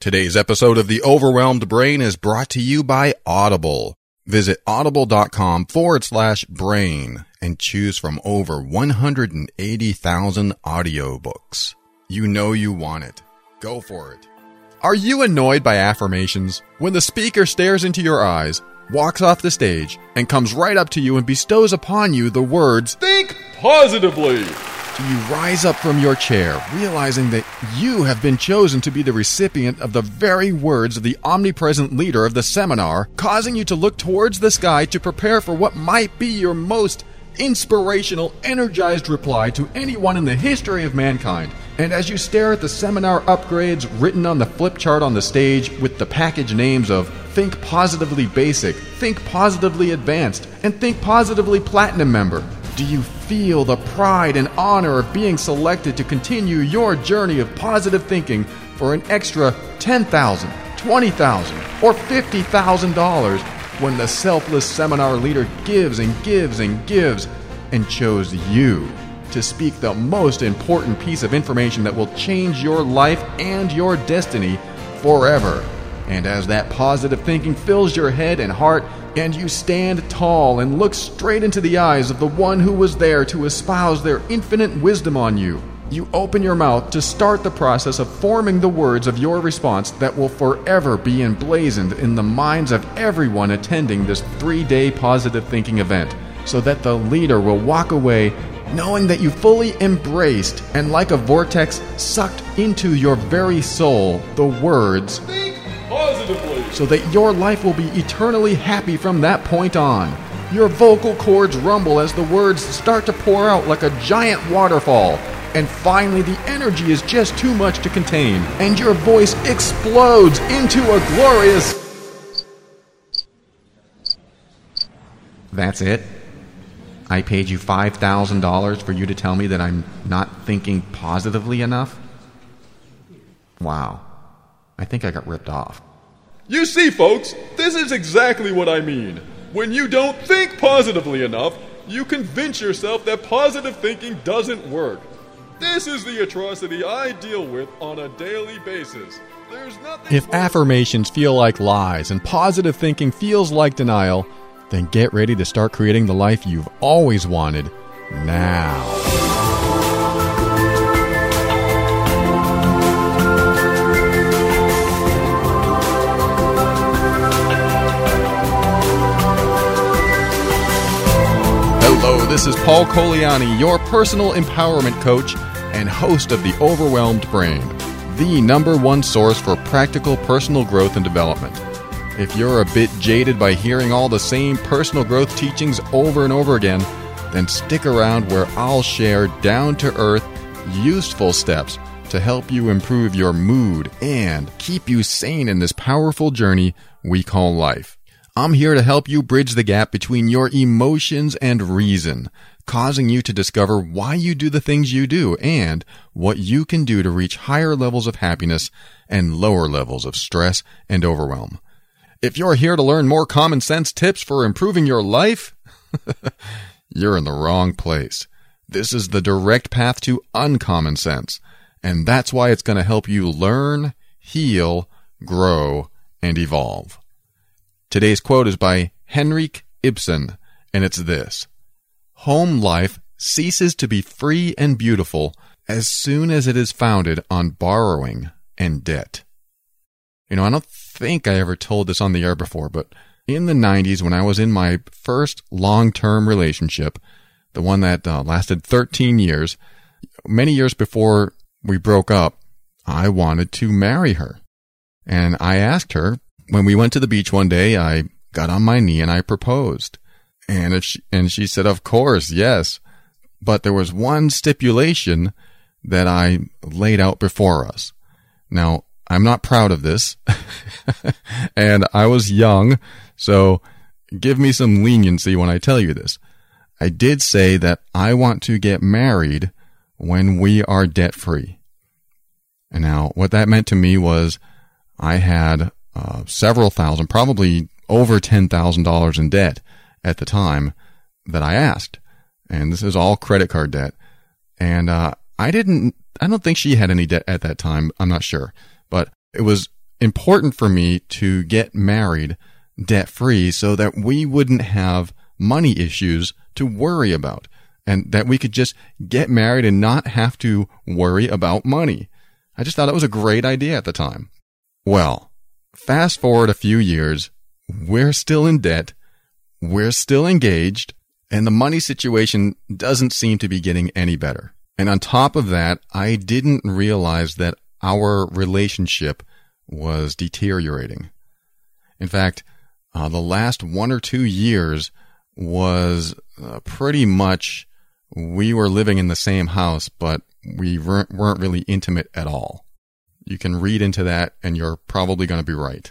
Today's episode of The Overwhelmed Brain is brought to you by Audible. Visit audible.com/brain and choose from over 180,000 audiobooks. You know you want it. Go for it. Are you annoyed by affirmations? When the speaker stares into your eyes, walks off the stage, and comes right up to you and bestows upon you the words, "Think positively." Do you rise up from your chair, realizing that you have been chosen to be the recipient of the very words of the omnipresent leader of the seminar, causing you to look towards the sky to prepare for what might be your most inspirational, energized reply to anyone in the history of mankind? And as you stare at the seminar upgrades written on the flip chart on the stage with the package names of Think Positively Basic, Think Positively Advanced, and Think Positively Platinum member, do you feel the pride and honor of being selected to continue your journey of positive thinking for an extra $10,000, $20,000, or $50,000 when the selfless seminar leader gives and gives and gives and chose you to speak the most important piece of information that will change your life and your destiny forever? And as that positive thinking fills your head and heart, and you stand tall and look straight into the eyes of the one who was there to espouse their infinite wisdom on you, you open your mouth to start the process of forming the words of your response that will forever be emblazoned in the minds of everyone attending this 3-day positive thinking event, so that the leader will walk away knowing that you fully embraced and like a vortex sucked into your very soul the words, "Think positively," so that your life will be eternally happy from that point on. Your vocal cords rumble as the words start to pour out like a giant waterfall, and finally the energy is just too much to contain, and your voice explodes into a glorious... That's it? I paid you $5,000 for you to tell me that I'm not thinking positively enough? Wow. I think I got ripped off. You see, folks, this is exactly what I mean. When you don't think positively enough, you convince yourself that positive thinking doesn't work. This is the atrocity I deal with on a daily basis. There's nothing. If affirmations feel like lies and positive thinking feels like denial, then get ready to start creating the life you've always wanted now. Hello, this is Paul Coliani, your personal empowerment coach and host of The Overwhelmed Brain, the #1 source for practical personal growth and development. If you're a bit jaded by hearing all the same personal growth teachings over and over again, then stick around where I'll share down-to-earth, useful steps to help you improve your mood and keep you sane in this powerful journey we call life. I'm here to help you bridge the gap between your emotions and reason, causing you to discover why you do the things you do and what you can do to reach higher levels of happiness and lower levels of stress and overwhelm. If you're here to learn more common sense tips for improving your life, you're in the wrong place. This is the direct path to uncommon sense, and that's why it's going to help you learn, heal, grow, and evolve. Today's quote is by Henrik Ibsen, and it's this: "Home life ceases to be free and beautiful as soon as it is founded on borrowing and debt." You know, I don't think I ever told this on the air before, but in the 90s, when I was in my first long-term relationship, the one that lasted 13 years, many years before we broke up, I wanted to marry her. And I asked her, when we went to the beach one day, I got on my knee and I proposed. And she said, "Of course, yes." But there was one stipulation that I laid out before us. Now, I'm not proud of this, and I was young, so give me some leniency when I tell you this. I did say that I want to get married when we are debt-free. And now, what that meant to me was I had several thousand, probably over $10,000 in debt at the time that I asked. And this is all credit card debt. And I don't think she had any debt at that time. I'm not sure. But it was important for me to get married debt-free so that we wouldn't have money issues to worry about, and that we could just get married and not have to worry about money. I just thought it was a great idea at the time. Well, fast forward a few years, we're still in debt, we're still engaged, and the money situation doesn't seem to be getting any better. And on top of that, I didn't realize that our relationship was deteriorating. In fact, the last 1 or 2 years was pretty much we were living in the same house, but we weren't really intimate at all. You can read into that, and you're probably going to be right.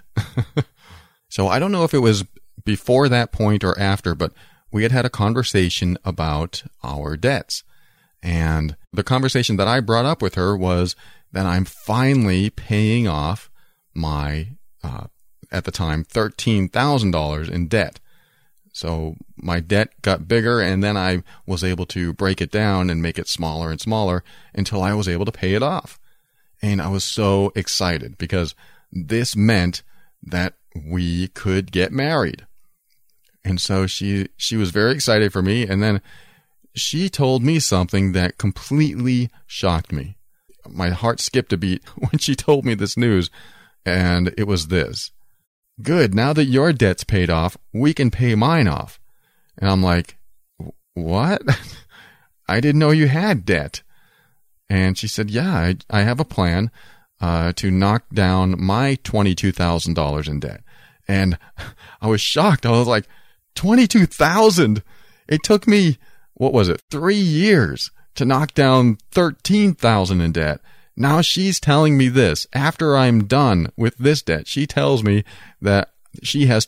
So I don't know if it was before that point or after, but we had a conversation about our debts. And the conversation that I brought up with her was that I'm finally paying off my, at the time, $13,000 in debt. So my debt got bigger, and then I was able to break it down and make it smaller and smaller until I was able to pay it off. And I was so excited because this meant that we could get married. And so she was very excited for me, and then she told me something that completely shocked me. My heart skipped a beat when she told me this news, and it was this. Good, now that your debt's paid off, we can pay mine off. And I'm like, what? I didn't know you had debt. And she said, yeah, I have a plan to knock down my $22,000 in debt. And I was shocked. I was like, $22,000? It took me, 3 years to knock down $13,000 in debt. Now she's telling me this. After I'm done with this debt, she tells me that she has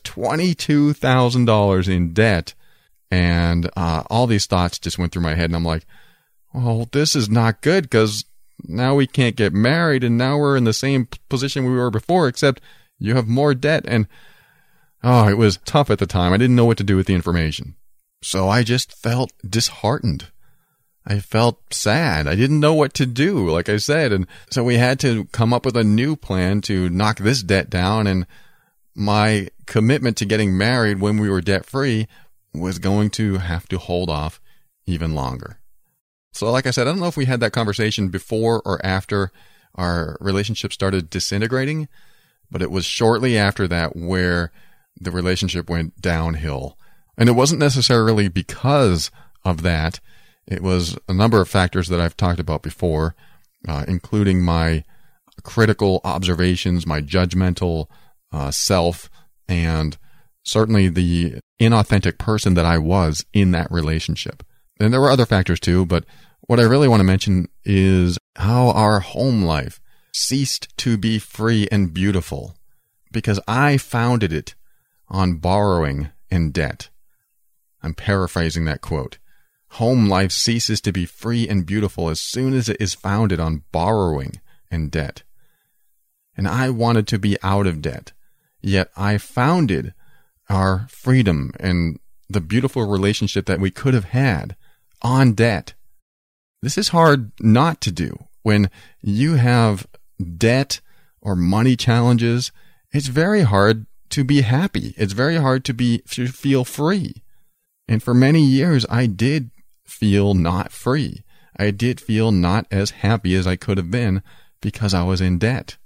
$22,000 in debt. And all these thoughts just went through my head. And I'm like, well, this is not good because now we can't get married. And now we're in the same position we were before, except you have more debt. And it was tough at the time. I didn't know what to do with the information. So I just felt disheartened. I felt sad. I didn't know what to do, like I said. And so we had to come up with a new plan to knock this debt down. And my commitment to getting married when we were debt-free was going to have to hold off even longer. So like I said, I don't know if we had that conversation before or after our relationship started disintegrating, but it was shortly after that where the relationship went downhill. And it wasn't necessarily because of that. It was a number of factors that I've talked about before, including my critical observations, my judgmental self, and certainly the inauthentic person that I was in that relationship. And there were other factors too, but what I really want to mention is how our home life ceased to be free and beautiful because I founded it on borrowing and debt. I'm paraphrasing that quote. Home life ceases to be free and beautiful as soon as it is founded on borrowing and debt. And I wanted to be out of debt, yet I founded our freedom and the beautiful relationship that we could have had on debt. This is hard not to do. When you have debt or money challenges, it's very hard to be happy. It's very hard to feel free. And for many years, I did feel not free. I did feel not as happy as I could have been because I was in debt.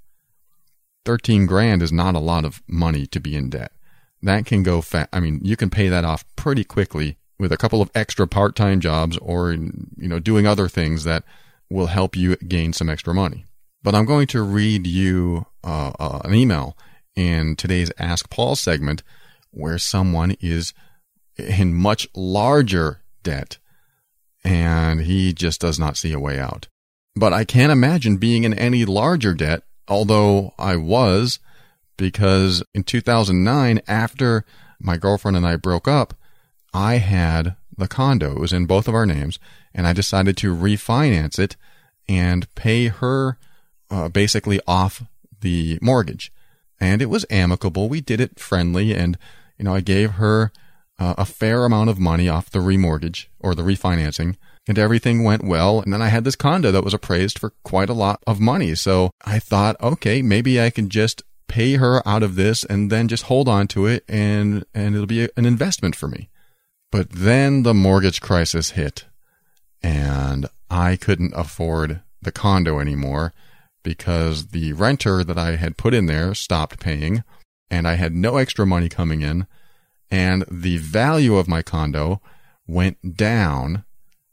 $13,000 is not a lot of money to be in debt. That can go fast. I mean, you can pay that off pretty quickly with a couple of extra part-time jobs or, doing other things that will help you gain some extra money. But I'm going to read you an email in today's Ask Paul segment where someone is in much larger debt and he just does not see a way out. But I can't imagine being in any larger debt, although I was, because in 2009, after my girlfriend and I broke up, I had the condo. It was in both of our names, and I decided to refinance it and pay her basically off the mortgage. And it was amicable. We did it friendly, and I gave her a fair amount of money off the remortgage or the refinancing, and everything went well. And then I had this condo that was appraised for quite a lot of money. So I thought, okay, maybe I can just pay her out of this and then just hold on to it, and it'll be an investment for me. But then the mortgage crisis hit, and I couldn't afford the condo anymore because the renter that I had put in there stopped paying, and I had no extra money coming in, and the value of my condo went down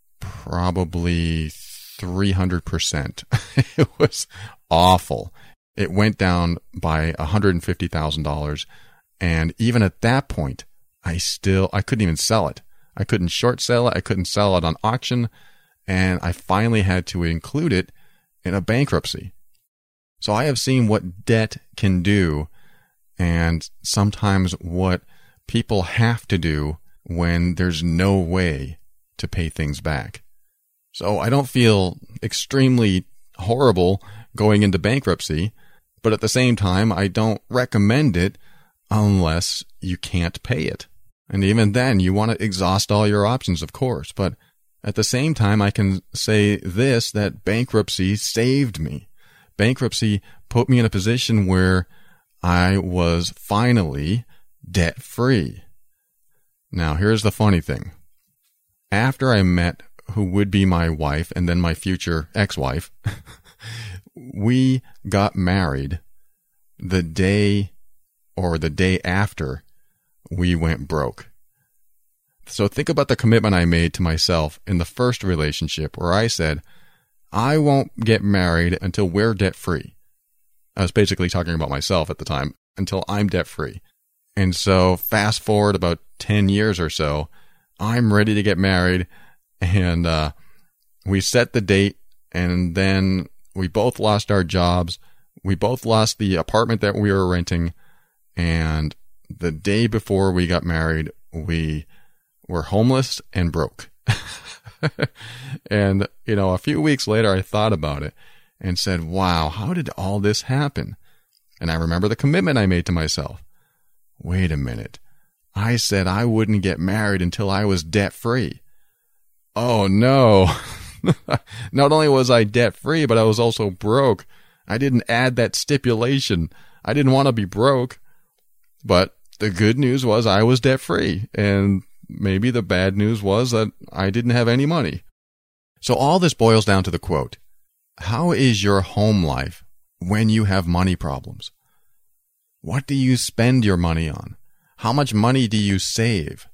probably 300%. It was awful. It went down by $150,000. And even at that point, I couldn't even sell it. I couldn't short sell it. I couldn't sell it on auction. And I finally had to include it in a bankruptcy. So I have seen what debt can do, and sometimes what people have to do when there's no way to pay things back. So I don't feel extremely horrible going into bankruptcy, but at the same time, I don't recommend it unless you can't pay it. And even then, you want to exhaust all your options, of course. But at the same time, I can say this, that bankruptcy saved me. Bankruptcy put me in a position where I was finally debt-free. Now, here's the funny thing. After I met who would be my wife and then my future ex-wife, we got married the day after we went broke. So think about the commitment I made to myself in the first relationship where I said, I won't get married until we're debt-free. I was basically talking about myself at the time, until I'm debt-free. And so fast forward about 10 years or so, I'm ready to get married, and we set the date, and then we both lost our jobs. We both lost the apartment that we were renting, and the day before we got married, we were homeless and broke. And, a few weeks later, I thought about it and said, wow, how did all this happen? And I remember the commitment I made to myself. Wait a minute. I said I wouldn't get married until I was debt-free. Oh, no. Not only was I debt-free, but I was also broke. I didn't add that stipulation. I didn't want to be broke. But the good news was I was debt-free. And maybe the bad news was that I didn't have any money. So all this boils down to the quote, how is your home life when you have money problems? What do you spend your money on? How much money do you save?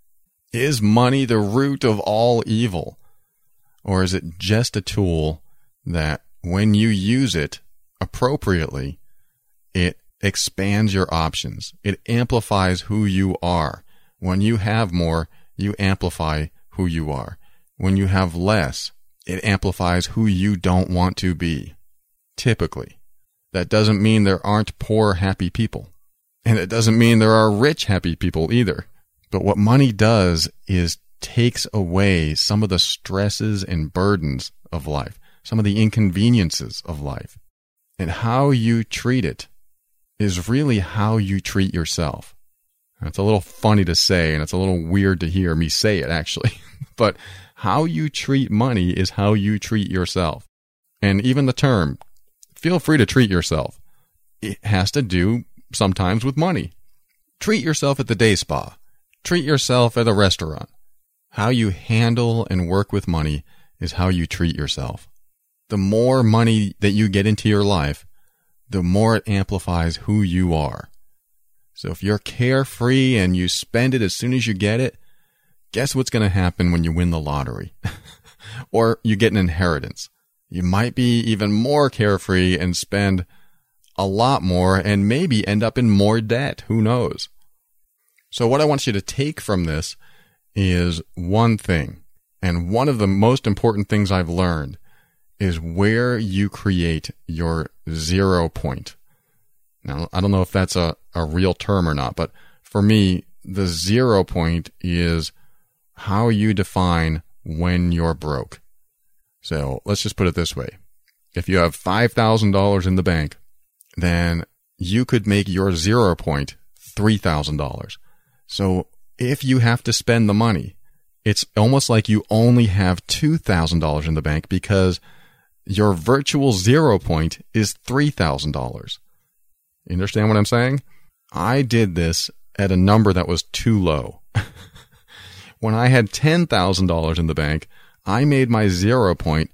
Is money the root of all evil? Or is it just a tool that when you use it appropriately, it expands your options? It amplifies who you are. When you have more, you amplify who you are. When you have less, it amplifies who you don't want to be. Typically. That doesn't mean there aren't poor, happy people. And it doesn't mean there are rich, happy people either. But what money does is takes away some of the stresses and burdens of life, some of the inconveniences of life. And how you treat it is really how you treat yourself. It's a little funny to say, and it's a little weird to hear me say it, actually. But how you treat money is how you treat yourself. And even the term, feel free to treat yourself, it has to do sometimes with money. Treat yourself at the day spa. Treat yourself at a restaurant. How you handle and work with money is how you treat yourself. The more money that you get into your life, the more it amplifies who you are. So if you're carefree and you spend it as soon as you get it, guess what's going to happen when you win the lottery? Or you get an inheritance. You might be even more carefree and spend a lot more and maybe end up in more debt. Who knows? So what I want you to take from this is one thing. And one of the most important things I've learned is where you create your 0 point. Now, I don't know if that's a real term or not, but for me, the 0 point is how you define when you're broke. So let's just put it this way. If you have $5,000 in the bank, then you could make your 0 point $3,000. So if you have to spend the money, it's almost like you only have $2,000 in the bank because your virtual 0 point is $3,000. You understand what I'm saying? I did this at a number that was too low. When I had $10,000 in the bank, I made my 0 point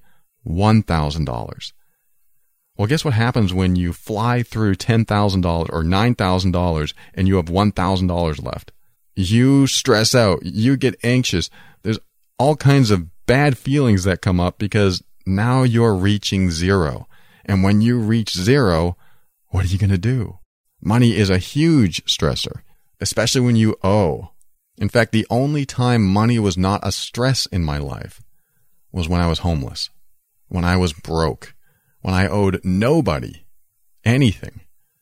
$1,000. Well, guess what happens when you fly through $10,000 or $9,000 and you have $1,000 left? You stress out. You get anxious. There's all kinds of bad feelings that come up because now you're reaching zero. And when you reach zero, what are you going to do? Money is a huge stressor, especially when you owe. In fact, the only time money was not a stress in my life was when I was homeless, when I was broke, when I owed nobody anything.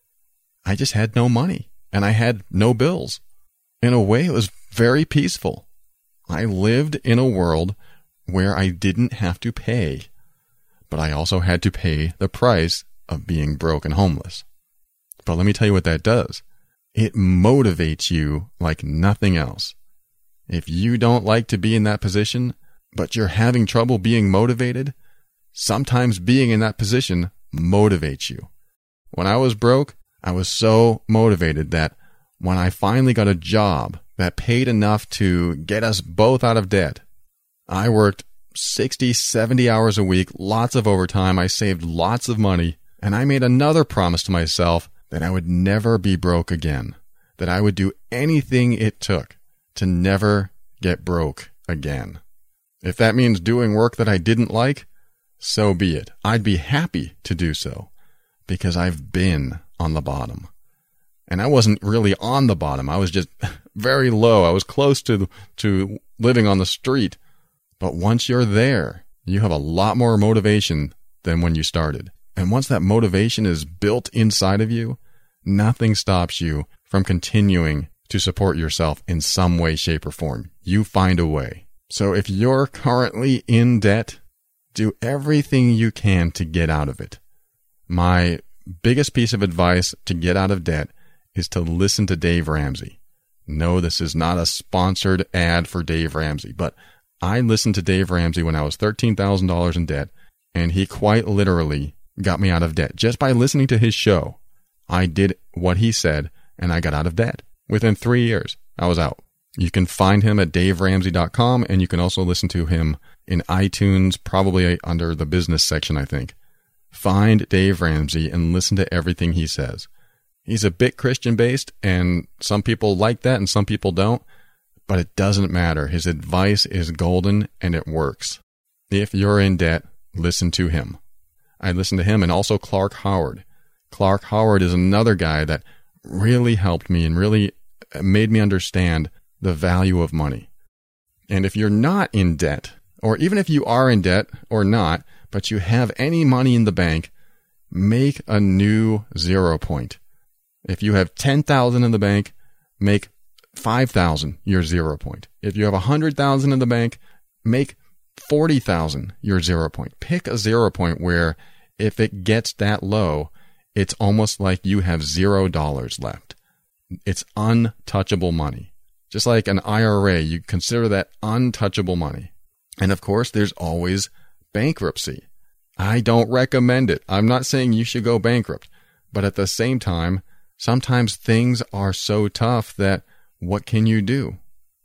I just had no money and I had no bills. In a way, it was very peaceful. I lived in a world where I didn't have to pay, but I also had to pay the price of being broke and homeless. But let me tell you what that does. It motivates you like nothing else. If you don't like to be in that position, but you're having trouble being motivated, sometimes being in that position motivates you. When I was broke, I was so motivated that when I finally got a job that paid enough to get us both out of debt, I worked 60, 70 hours a week, lots of overtime. I saved lots of money, and I made another promise to myself that I would never be broke again, that I would do anything it took to never get broke again. If that means doing work that I didn't like, so be it. I'd be happy to do so because I've been on the bottom. And I wasn't really on the bottom. I was just very low. I was close to living on the street. But once you're there, you have a lot more motivation than when you started. And once that motivation is built inside of you, nothing stops you from continuing to support yourself in some way, shape, or form. You find a way. So if you're currently in debt, do everything you can to get out of it. My biggest piece of advice to get out of debt is to listen to Dave Ramsey. No, this is not a sponsored ad for Dave Ramsey, but I listened to Dave Ramsey when I was $13,000 in debt, and he quite literally got me out of debt. Just by listening to his show, I did what he said, and I got out of debt. Within 3 years, I was out. You can find him at daveramsey.com, and you can also listen to him in iTunes, probably under the business section, I think. Find Dave Ramsey and listen to everything he says. He's a bit Christian-based, and some people like that and some people don't, but it doesn't matter. His advice is golden, and it works. If you're in debt, listen to him. I listen to him and also Clark Howard. Clark Howard is another guy that really helped me and really made me understand the value of money. And if you're not in debt, or even if you are in debt or not, but you have any money in the bank, make a new 0 point. If you have $10,000 in the bank, make $5,000 your 0 point. If you have $100,000 in the bank, make $40,000 your 0 point. Pick a 0 point where if it gets that low, it's almost like you have $0 left. It's untouchable money. Just like an IRA, you consider that untouchable money. And of course, there's always bankruptcy. I don't recommend it. I'm not saying you should go bankrupt. But at the same time, sometimes things are so tough that what can you do?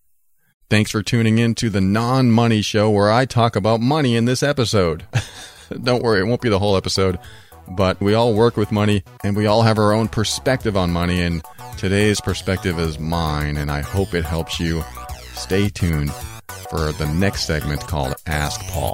Thanks for tuning in to the Non-Money Show, where I talk about money in this episode. Don't worry, it won't be the whole episode, but we all work with money and we all have our own perspective on money, and today's perspective is mine, and I hope it helps you. Stay tuned for the next segment called Ask Paul.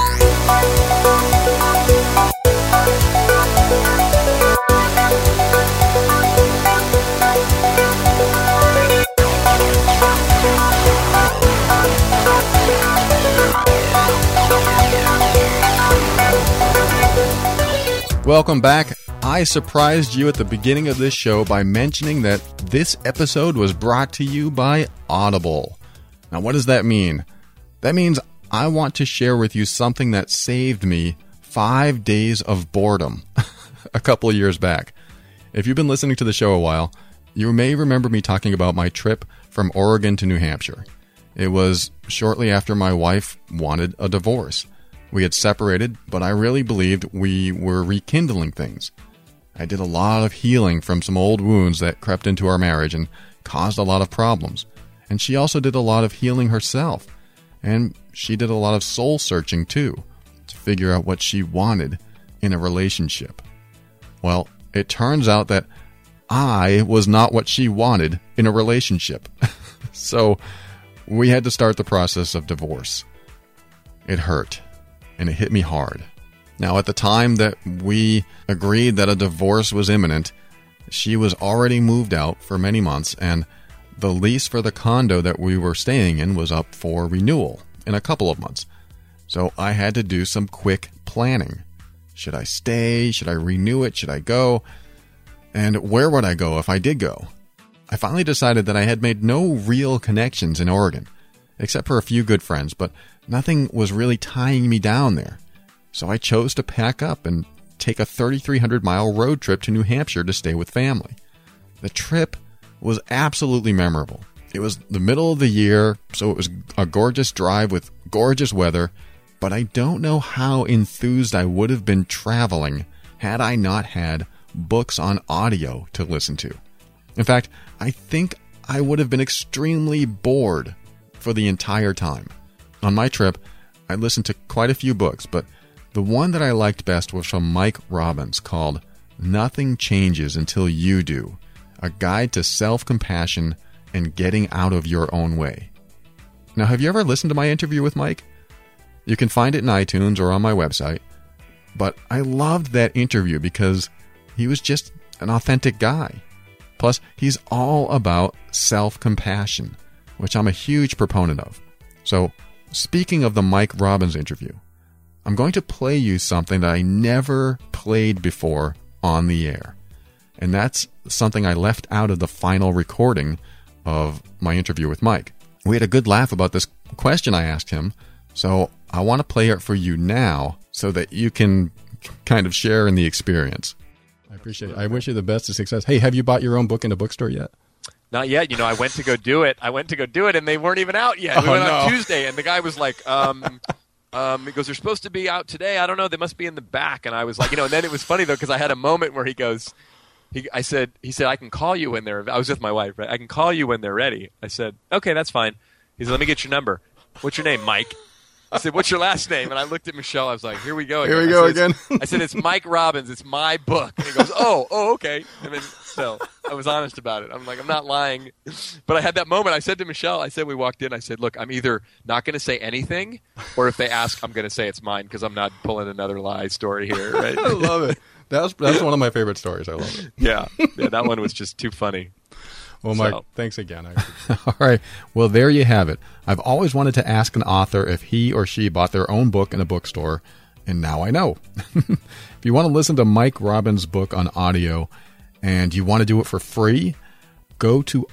Welcome back. I surprised you at the beginning of this show by mentioning that this episode was brought to you by Audible. Now, what does that mean? That means I want to share with you something that saved me 5 days of boredom a couple of years back. If you've been listening to the show a while, you may remember me talking about my trip from Oregon to New Hampshire. It was shortly after my wife wanted a divorce. We had separated, but I really believed we were rekindling things. I did a lot of healing from some old wounds that crept into our marriage and caused a lot of problems. And she also did a lot of healing herself. And she did a lot of soul searching too, to figure out what she wanted in a relationship. Well, it turns out that I was not what she wanted in a relationship. So we had to start the process of divorce. It hurt, and it hit me hard. Now, at the time that we agreed that a divorce was imminent, she was already moved out for many months, and the lease for the condo that we were staying in was up for renewal in a couple of months. So I had to do some quick planning. Should I stay? Should I renew it? Should I go? And where would I go if I did go? I finally decided that I had made no real connections in Oregon, except for a few good friends, but nothing was really tying me down there. So I chose to pack up and take a 3,300-mile road trip to New Hampshire to stay with family. The trip was absolutely memorable. It was the middle of the year, so it was a gorgeous drive with gorgeous weather, but I don't know how enthused I would have been traveling had I not had books on audio to listen to. In fact, I think I would have been extremely bored for the entire time. On my trip, I listened to quite a few books, but the one that I liked best was from Mike Robbins called Nothing Changes Until You Do, a guide to self-compassion and getting out of your own way. Now, have you ever listened to my interview with Mike? You can find it in iTunes or on my website. But I loved that interview because he was just an authentic guy. Plus, he's all about self-compassion, which I'm a huge proponent of. So, speaking of the Mike Robbins interview, I'm going to play you something that I never played before on the air. And that's something I left out of the final recording of my interview with Mike. We had a good laugh about this question I asked him, so I want to play it for you now so that you can kind of share in the experience. I appreciate it. I wish you the best of success. Hey, have you bought your own book in a bookstore yet? Not yet. You know, I went to go do it, and they weren't even out yet. We went on Tuesday, and the guy was like, he goes, they're supposed to be out today. I don't know. They must be in the back. And I was like, and then it was funny, though, because I had a moment where he goes, he said, I can call you when they're, I was with my wife, right? I can call you when they're ready. I said, okay, that's fine. He said, let me get your number. What's your name, Mike? I said, what's your last name? And I looked at Michelle. I was like, here we go again. Here we go again. I said, it's Mike Robbins. It's my book. And he goes, oh, okay. And then, so I was honest about it. I'm like, I'm not lying. But I had that moment. I said to Michelle, we walked in, I said, look, I'm either not going to say anything, or if they ask, I'm going to say it's mine because I'm not pulling another lie story here. Right? I love it. That's one of my favorite stories. I love it. Yeah, that one was just too funny. Well, Mike, thanks again. All right. Well, there you have it. I've always wanted to ask an author if he or she bought their own book in a bookstore, and now I know. If you want to listen to Mike Robbins' book on audio and you want to do it for free, go to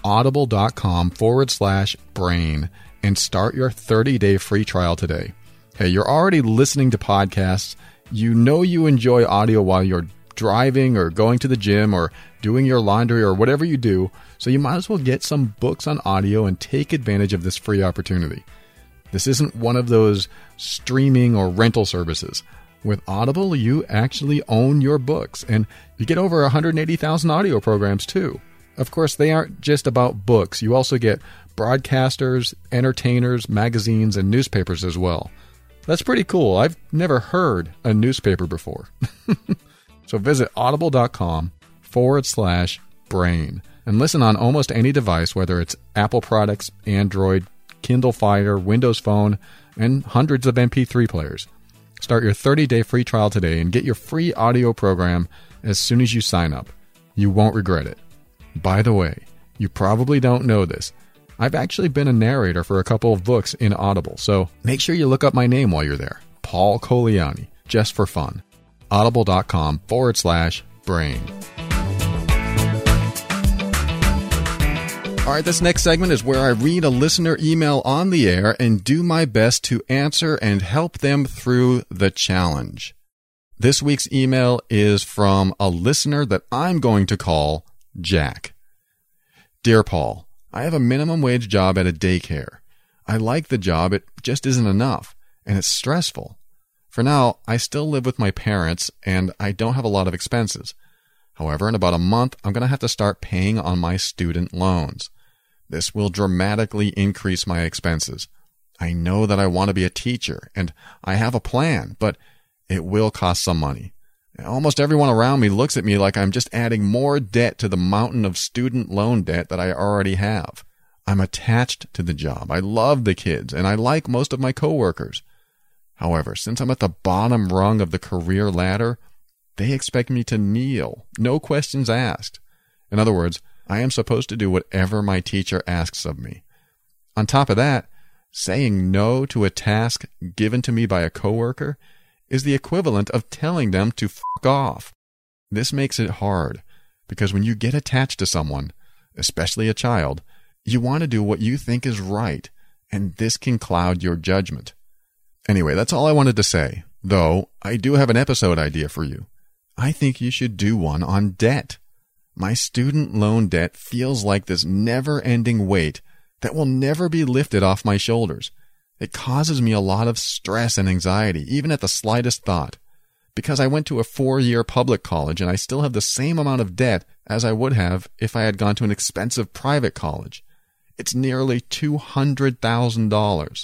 audible.com/brain and start your 30-day free trial today. Hey, you're already listening to podcasts. You know you enjoy audio while you're driving or going to the gym or doing your laundry or whatever you do, so you might as well get some books on audio and take advantage of this free opportunity. This isn't one of those streaming or rental services. With Audible, you actually own your books, and you get over 180,000 audio programs too. Of course, they aren't just about books. You also get broadcasters, entertainers, magazines, and newspapers as well. That's pretty cool. I've never heard a newspaper before. So visit audible.com/brain and listen on almost any device, whether it's Apple products, Android, Kindle Fire, Windows Phone, and hundreds of MP3 players. Start your 30-day free trial today and get your free audio program as soon as you sign up. You won't regret it. By the way, you probably don't know this. I've actually been a narrator for a couple of books in Audible, so make sure you look up my name while you're there. Paul Coliani, just for fun. Audible.com/brain. All right, this next segment is where I read a listener email on the air and do my best to answer and help them through the challenge. This week's email is from a listener that I'm going to call Jack. Dear Paul, I have a minimum wage job at a daycare. I like the job, it just isn't enough, and it's stressful. For now, I still live with my parents, and I don't have a lot of expenses. However, in about a month, I'm going to have to start paying on my student loans. This will dramatically increase my expenses. I know that I want to be a teacher, and I have a plan, but it will cost some money. Almost everyone around me looks at me like I'm just adding more debt to the mountain of student loan debt that I already have. I'm attached to the job. I love the kids, and I like most of my coworkers. However, since I'm at the bottom rung of the career ladder, they expect me to kneel, no questions asked. In other words, I am supposed to do whatever my teacher asks of me. On top of that, saying no to a task given to me by a coworker is the equivalent of telling them to fuck off. This makes it hard, because when you get attached to someone, especially a child, you want to do what you think is right, and this can cloud your judgment. Anyway, that's all I wanted to say, though I do have an episode idea for you. I think you should do one on debt. My student loan debt feels like this never-ending weight that will never be lifted off my shoulders. It causes me a lot of stress and anxiety, even at the slightest thought. Because I went to a 4-year public college and I still have the same amount of debt as I would have if I had gone to an expensive private college. It's nearly $200,000.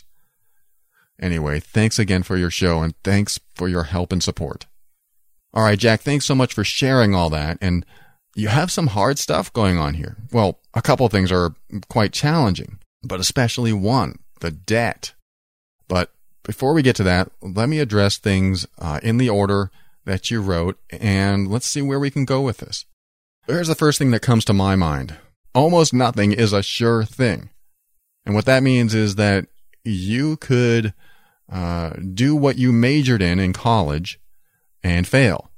Anyway, thanks again for your show, and thanks for your help and support. All right, Jack, thanks so much for sharing all that. And you have some hard stuff going on here. Well, a couple of things are quite challenging, but especially one, the debt. But before we get to that, let me address things in the order that you wrote, and let's see where we can go with this. Here's the first thing that comes to my mind. Almost nothing is a sure thing. And what that means is that you could do what you majored in college and fail.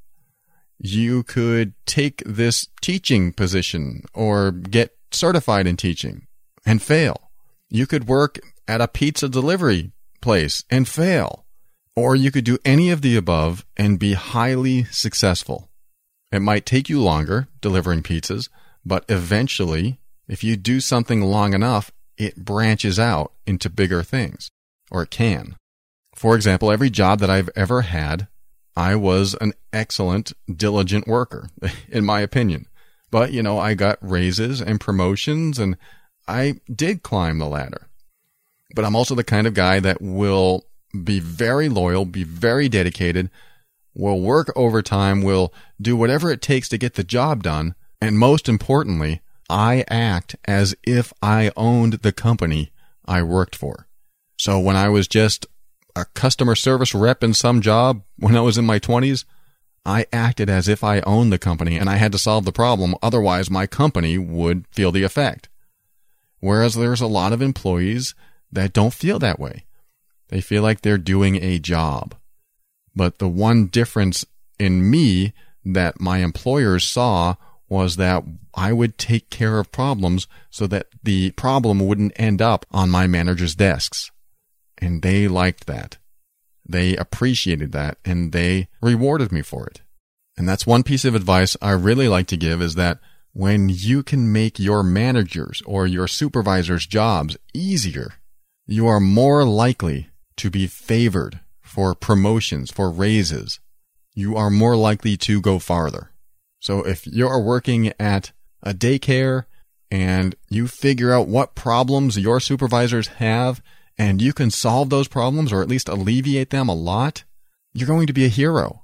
You could take this teaching position or get certified in teaching and fail. You could work at a pizza delivery place and fail. Or you could do any of the above and be highly successful. It might take you longer delivering pizzas, but eventually, if you do something long enough, it branches out into bigger things, or it can. For example, every job that I've ever had, I was an excellent, diligent worker, in my opinion. But, I got raises and promotions, and I did climb the ladder. But I'm also the kind of guy that will be very loyal, be very dedicated, will work overtime, will do whatever it takes to get the job done, and most importantly, I act as if I owned the company I worked for. So when I was just a customer service rep in some job when I was in my 20s, I acted as if I owned the company and I had to solve the problem, otherwise my company would feel the effect. Whereas there's a lot of employees that don't feel that way. They feel like they're doing a job. But the one difference in me that my employers saw was that I would take care of problems so that the problem wouldn't end up on my manager's desks. And they liked that. They appreciated that, and they rewarded me for it. And that's one piece of advice I really like to give, is that when you can make your managers or your supervisors' jobs easier, you are more likely to be favored for promotions, for raises. You are more likely to go farther. So if you're working at a daycare and you figure out what problems your supervisors have and you can solve those problems or at least alleviate them a lot, you're going to be a hero.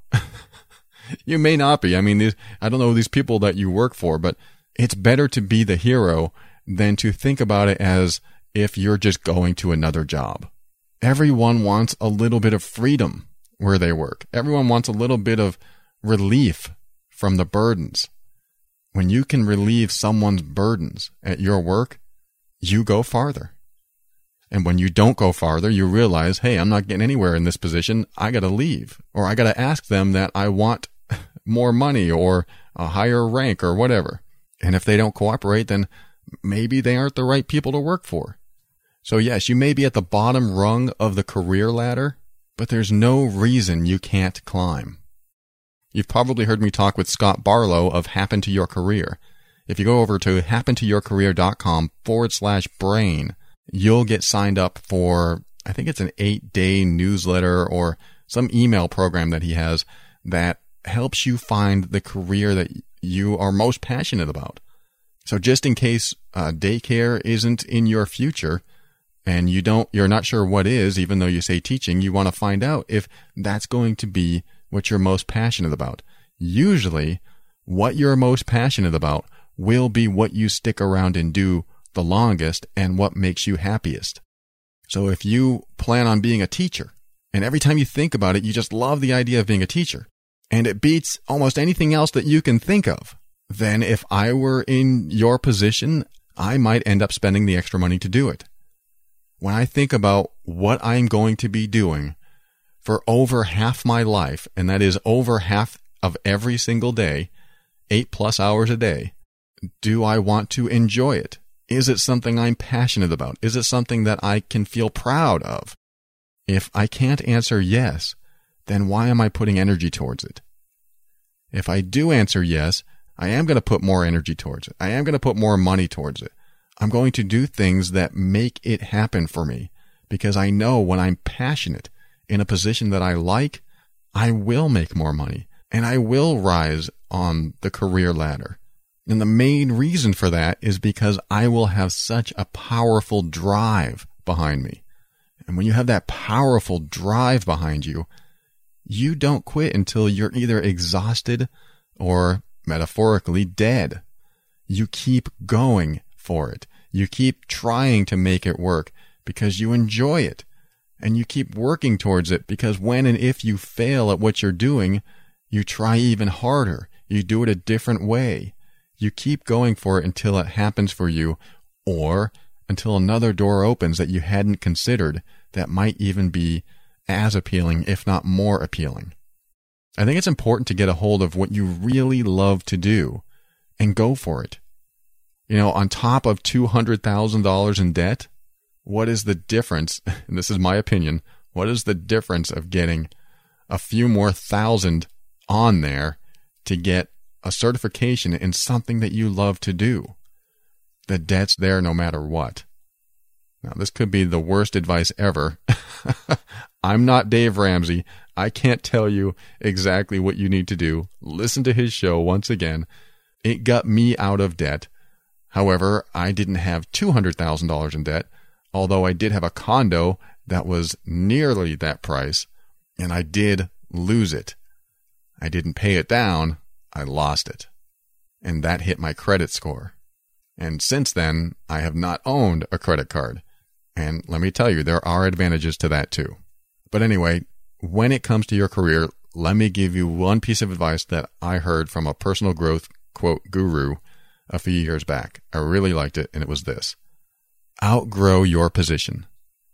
You may not be. I mean, I don't know these people that you work for, but it's better to be the hero than to think about it as if you're just going to another job. Everyone wants a little bit of freedom where they work. Everyone wants a little bit of relief from the burdens. When you can relieve someone's burdens at your work, you go farther. And when you don't go farther, you realize, hey, I'm not getting anywhere in this position. I got to leave. Or I got to ask them that I want more money or a higher rank or whatever. And if they don't cooperate, then maybe they aren't the right people to work for. So yes, you may be at the bottom rung of the career ladder, but there's no reason you can't climb. You've probably heard me talk with Scott Barlow of Happen to Your Career. If you go over to happentoyourcareer.com/brain, you'll get signed up for, I think it's an 8-day newsletter or some email program that he has that helps you find the career that you are most passionate about. So just in case daycare isn't in your future and you're not sure what is, even though you say teaching, you want to find out if that's going to be what you're most passionate about. Usually, what you're most passionate about will be what you stick around and do the longest and what makes you happiest. So if you plan on being a teacher, and every time you think about it, you just love the idea of being a teacher, and it beats almost anything else that you can think of, then if I were in your position, I might end up spending the extra money to do it. When I think about what I'm going to be doing for over half my life, and that is over half of every single day, 8+ hours a day, do I want to enjoy it? Is it something I'm passionate about? Is it something that I can feel proud of? If I can't answer yes, then why am I putting energy towards it? If I do answer yes, I am going to put more energy towards it. I am going to put more money towards it. I'm going to do things that make it happen for me because I know when I'm passionate in a position that I like, I will make more money and I will rise on the career ladder. And the main reason for that is because I will have such a powerful drive behind me. And when you have that powerful drive behind you, you don't quit until you're either exhausted or metaphorically dead. You keep going for it. You keep trying to make it work because you enjoy it. And you keep working towards it because when and if you fail at what you're doing, you try even harder. You do it a different way. You keep going for it until it happens for you or until another door opens that you hadn't considered that might even be as appealing, if not more appealing. I think it's important to get a hold of what you really love to do and go for it. You know, on top of $200,000 in debt, what is the difference? And this is my opinion. What is the difference of getting a few more thousand on there to get a certification in something that you love to do? The debt's there no matter what. Now, this could be the worst advice ever. I'm not Dave Ramsey. I can't tell you exactly what you need to do. Listen to his show once again. It got me out of debt. However, I didn't have $200,000 in debt, although I did have a condo that was nearly that price, and I did lose it. I didn't pay it down. I lost it. And that hit my credit score. And since then, I have not owned a credit card. And let me tell you, there are advantages to that too. But anyway, when it comes to your career, let me give you one piece of advice that I heard from a personal growth, quote, guru a few years back. I really liked it, and it was this. Outgrow your position.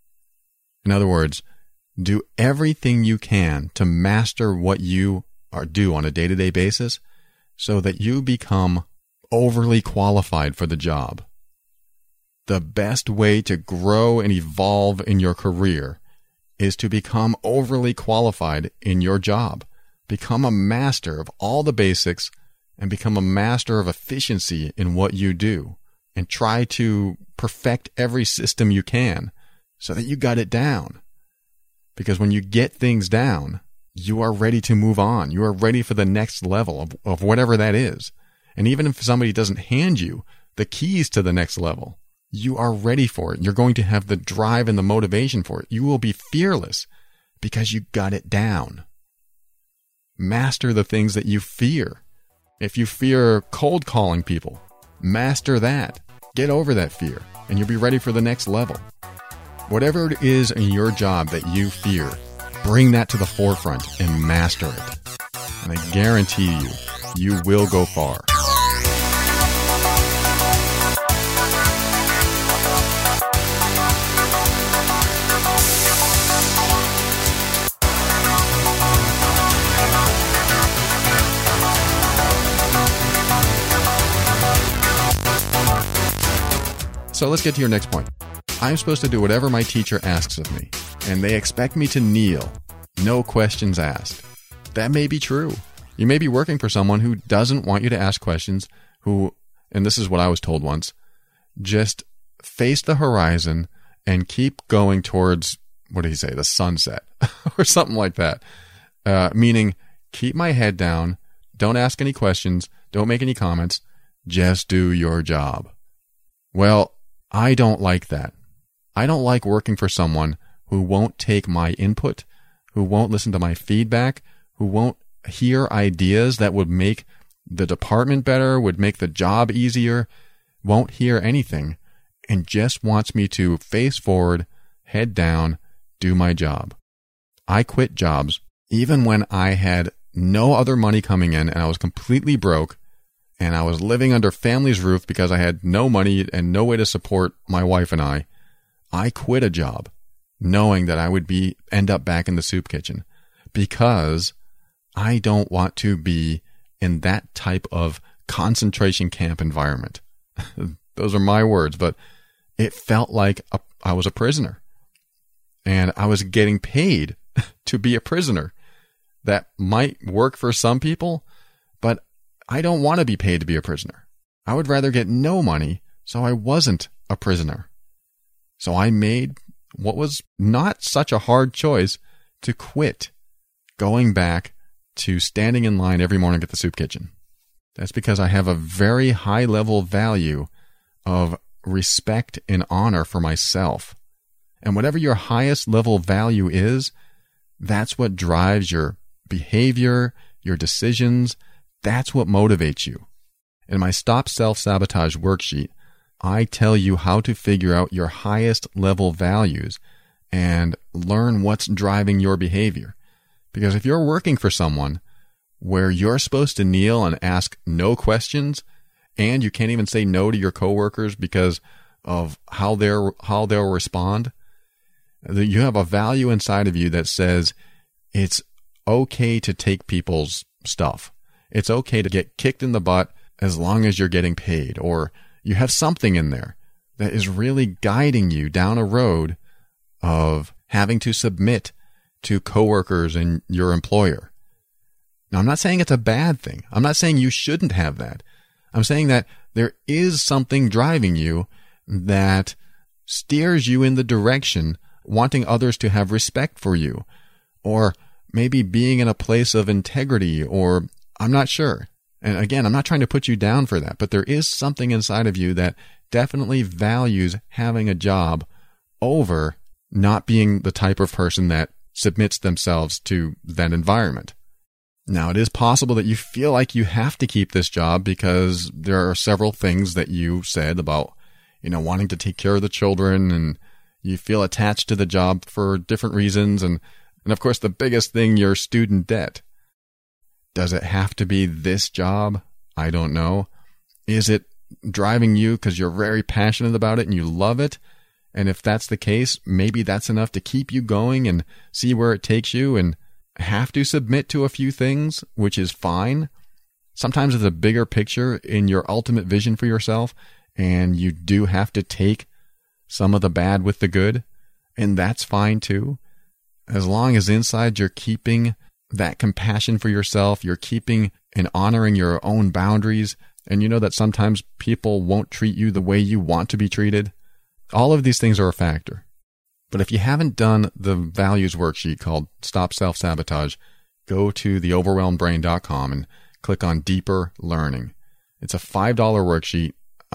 In other words, do everything you can to master what you do on a day-to-day basis so that you become overly qualified for the job. The best way to grow and evolve in your career is to become overly qualified in your job. Become a master of all the basics and become a master of efficiency in what you do. And try to perfect every system you can so that you got it down. Because when you get things down, you are ready to move on. You are ready for the next level of whatever that is. And even if somebody doesn't hand you the keys to the next level, you are ready for it. You're going to have the drive and the motivation for it. You will be fearless because you got it down. Master the things that you fear. If you fear cold calling people, master that. Get over that fear, and you'll be ready for the next level. Whatever it is in your job that you fear, bring that to the forefront and master it. And I guarantee you, you will go far. So let's get to your next point. I'm supposed to do whatever my teacher asks of me, and they expect me to kneel. No questions asked. That may be true. You may be working for someone who doesn't want you to ask questions, who, and this is what I was told once, just face the horizon and keep going towards, what did he say, the sunset, or something like that. Meaning, keep my head down, don't ask any questions, Don't make any comments. Just do your job. Well, I don't like that. I don't like working for someone who won't take my input, who won't listen to my feedback, who won't hear ideas that would make the department better, would make the job easier, won't hear anything, and just wants me to face forward, head down, do my job. I quit jobs even when I had no other money coming in and I was completely broke and I was living under family's roof because I had no money and no way to support my wife and I. I quit a job knowing that I would end up back in the soup kitchen because I don't want to be in that type of concentration camp environment. Those are my words, but it felt like I was a prisoner and I was getting paid to be a prisoner. That might work for some people, but I don't want to be paid to be a prisoner. I would rather get no money so I wasn't a prisoner. So I made what was not such a hard choice to quit going back to standing in line every morning at the soup kitchen. That's because I have a very high level value of respect and honor for myself. And whatever your highest level value is, that's what drives your behavior, your decisions. That's what motivates you. In my Stop Self-Sabotage worksheet, I tell you how to figure out your highest level values and learn what's driving your behavior. Because if you're working for someone where you're supposed to kneel and ask no questions, and you can't even say no to your coworkers because of how they'll respond, you have a value inside of you that says it's okay to take people's stuff. It's okay to get kicked in the butt as long as you're getting paid, or you have something in there that is really guiding you down a road of having to submit to coworkers and your employer. Now, I'm not saying it's a bad thing. I'm not saying you shouldn't have that. I'm saying that there is something driving you that steers you in the direction wanting others to have respect for you, or maybe being in a place of integrity, or I'm not sure. And again, I'm not trying to put you down for that, but there is something inside of you that definitely values having a job over not being the type of person that submits themselves to that environment. Now, it is possible that you feel like you have to keep this job because there are several things that you said about, wanting to take care of the children, and you feel attached to the job for different reasons. And of course, the biggest thing, your student debt. Does it have to be this job? I don't know. Is it driving you because you're very passionate about it and you love it? And if that's the case, maybe that's enough to keep you going and see where it takes you, and have to submit to a few things, which is fine. Sometimes it's a bigger picture in your ultimate vision for yourself, and you do have to take some of the bad with the good, and that's fine too. As long as inside you're keeping that compassion for yourself, you're keeping and honoring your own boundaries, and you know that sometimes people won't treat you the way you want to be treated. All of these things are a factor. But if you haven't done the values worksheet called Stop Self-Sabotage, go to theoverwhelmedbrain.com and click on Deeper Learning. It's a $5 worksheet.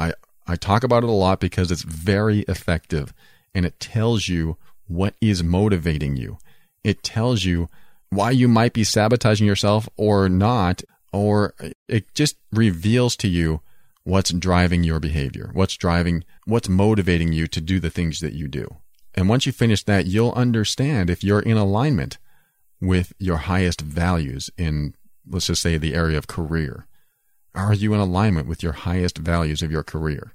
I talk about it a lot because it's very effective, and it tells you what is motivating you. It tells you why you might be sabotaging yourself or not, or it just reveals to you what's driving your behavior, what's motivating you to do the things that you do. And once you finish that, you'll understand if you're in alignment with your highest values in, let's just say, the area of career. Are you in alignment with your highest values of your career?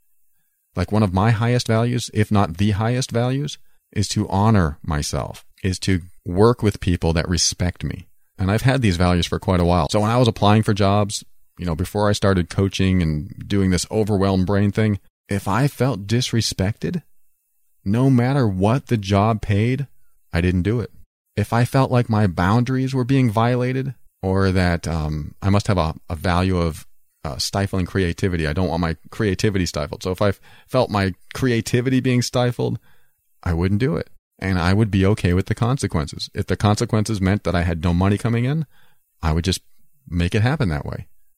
Like one of my highest values, if not the highest values, is to honor myself, is to work with people that respect me. And I've had these values for quite a while. So when I was applying for jobs, before I started coaching and doing this overwhelmed brain thing, if I felt disrespected, no matter what the job paid, I didn't do it. If I felt like my boundaries were being violated, or that I must have a value of stifling creativity, I don't want my creativity stifled. So if I felt my creativity being stifled, I wouldn't do it. And I would be okay with the consequences. If the consequences meant that I had no money coming in, I would just make it happen that way.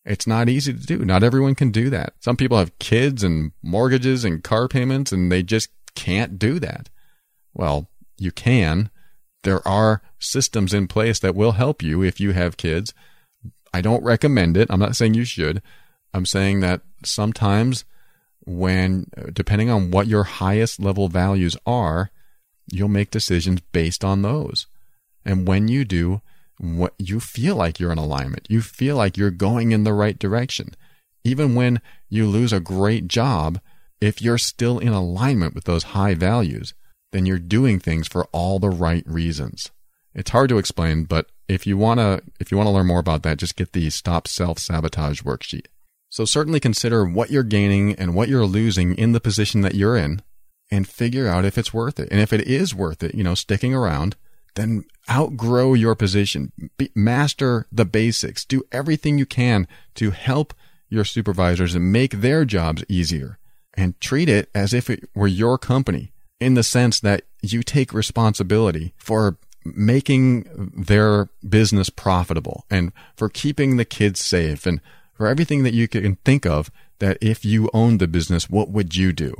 It's not easy to do. Not everyone can do that. Some people have kids and mortgages and car payments, and they just can't do that. Well, you can. There are systems in place that will help you if you have kids. I don't recommend it. I'm not saying you should. I'm saying that sometimes when, depending on what your highest level values are, you'll make decisions based on those. And when you do, what you feel like you're in alignment. You feel like you're going in the right direction. Even when you lose a great job, if you're still in alignment with those high values, then you're doing things for all the right reasons. It's hard to explain, but if you want to learn more about that, just get the Stop Self-Sabotage worksheet. So certainly consider what you're gaining and what you're losing in the position that you're in and figure out if it's worth it. And if it is worth it, sticking around, then outgrow your position. Master the basics. Do everything you can to help your supervisors and make their jobs easier. And treat it as if it were your company, in the sense that you take responsibility for making their business profitable and for keeping the kids safe and for everything that you can think of that if you owned the business, what would you do?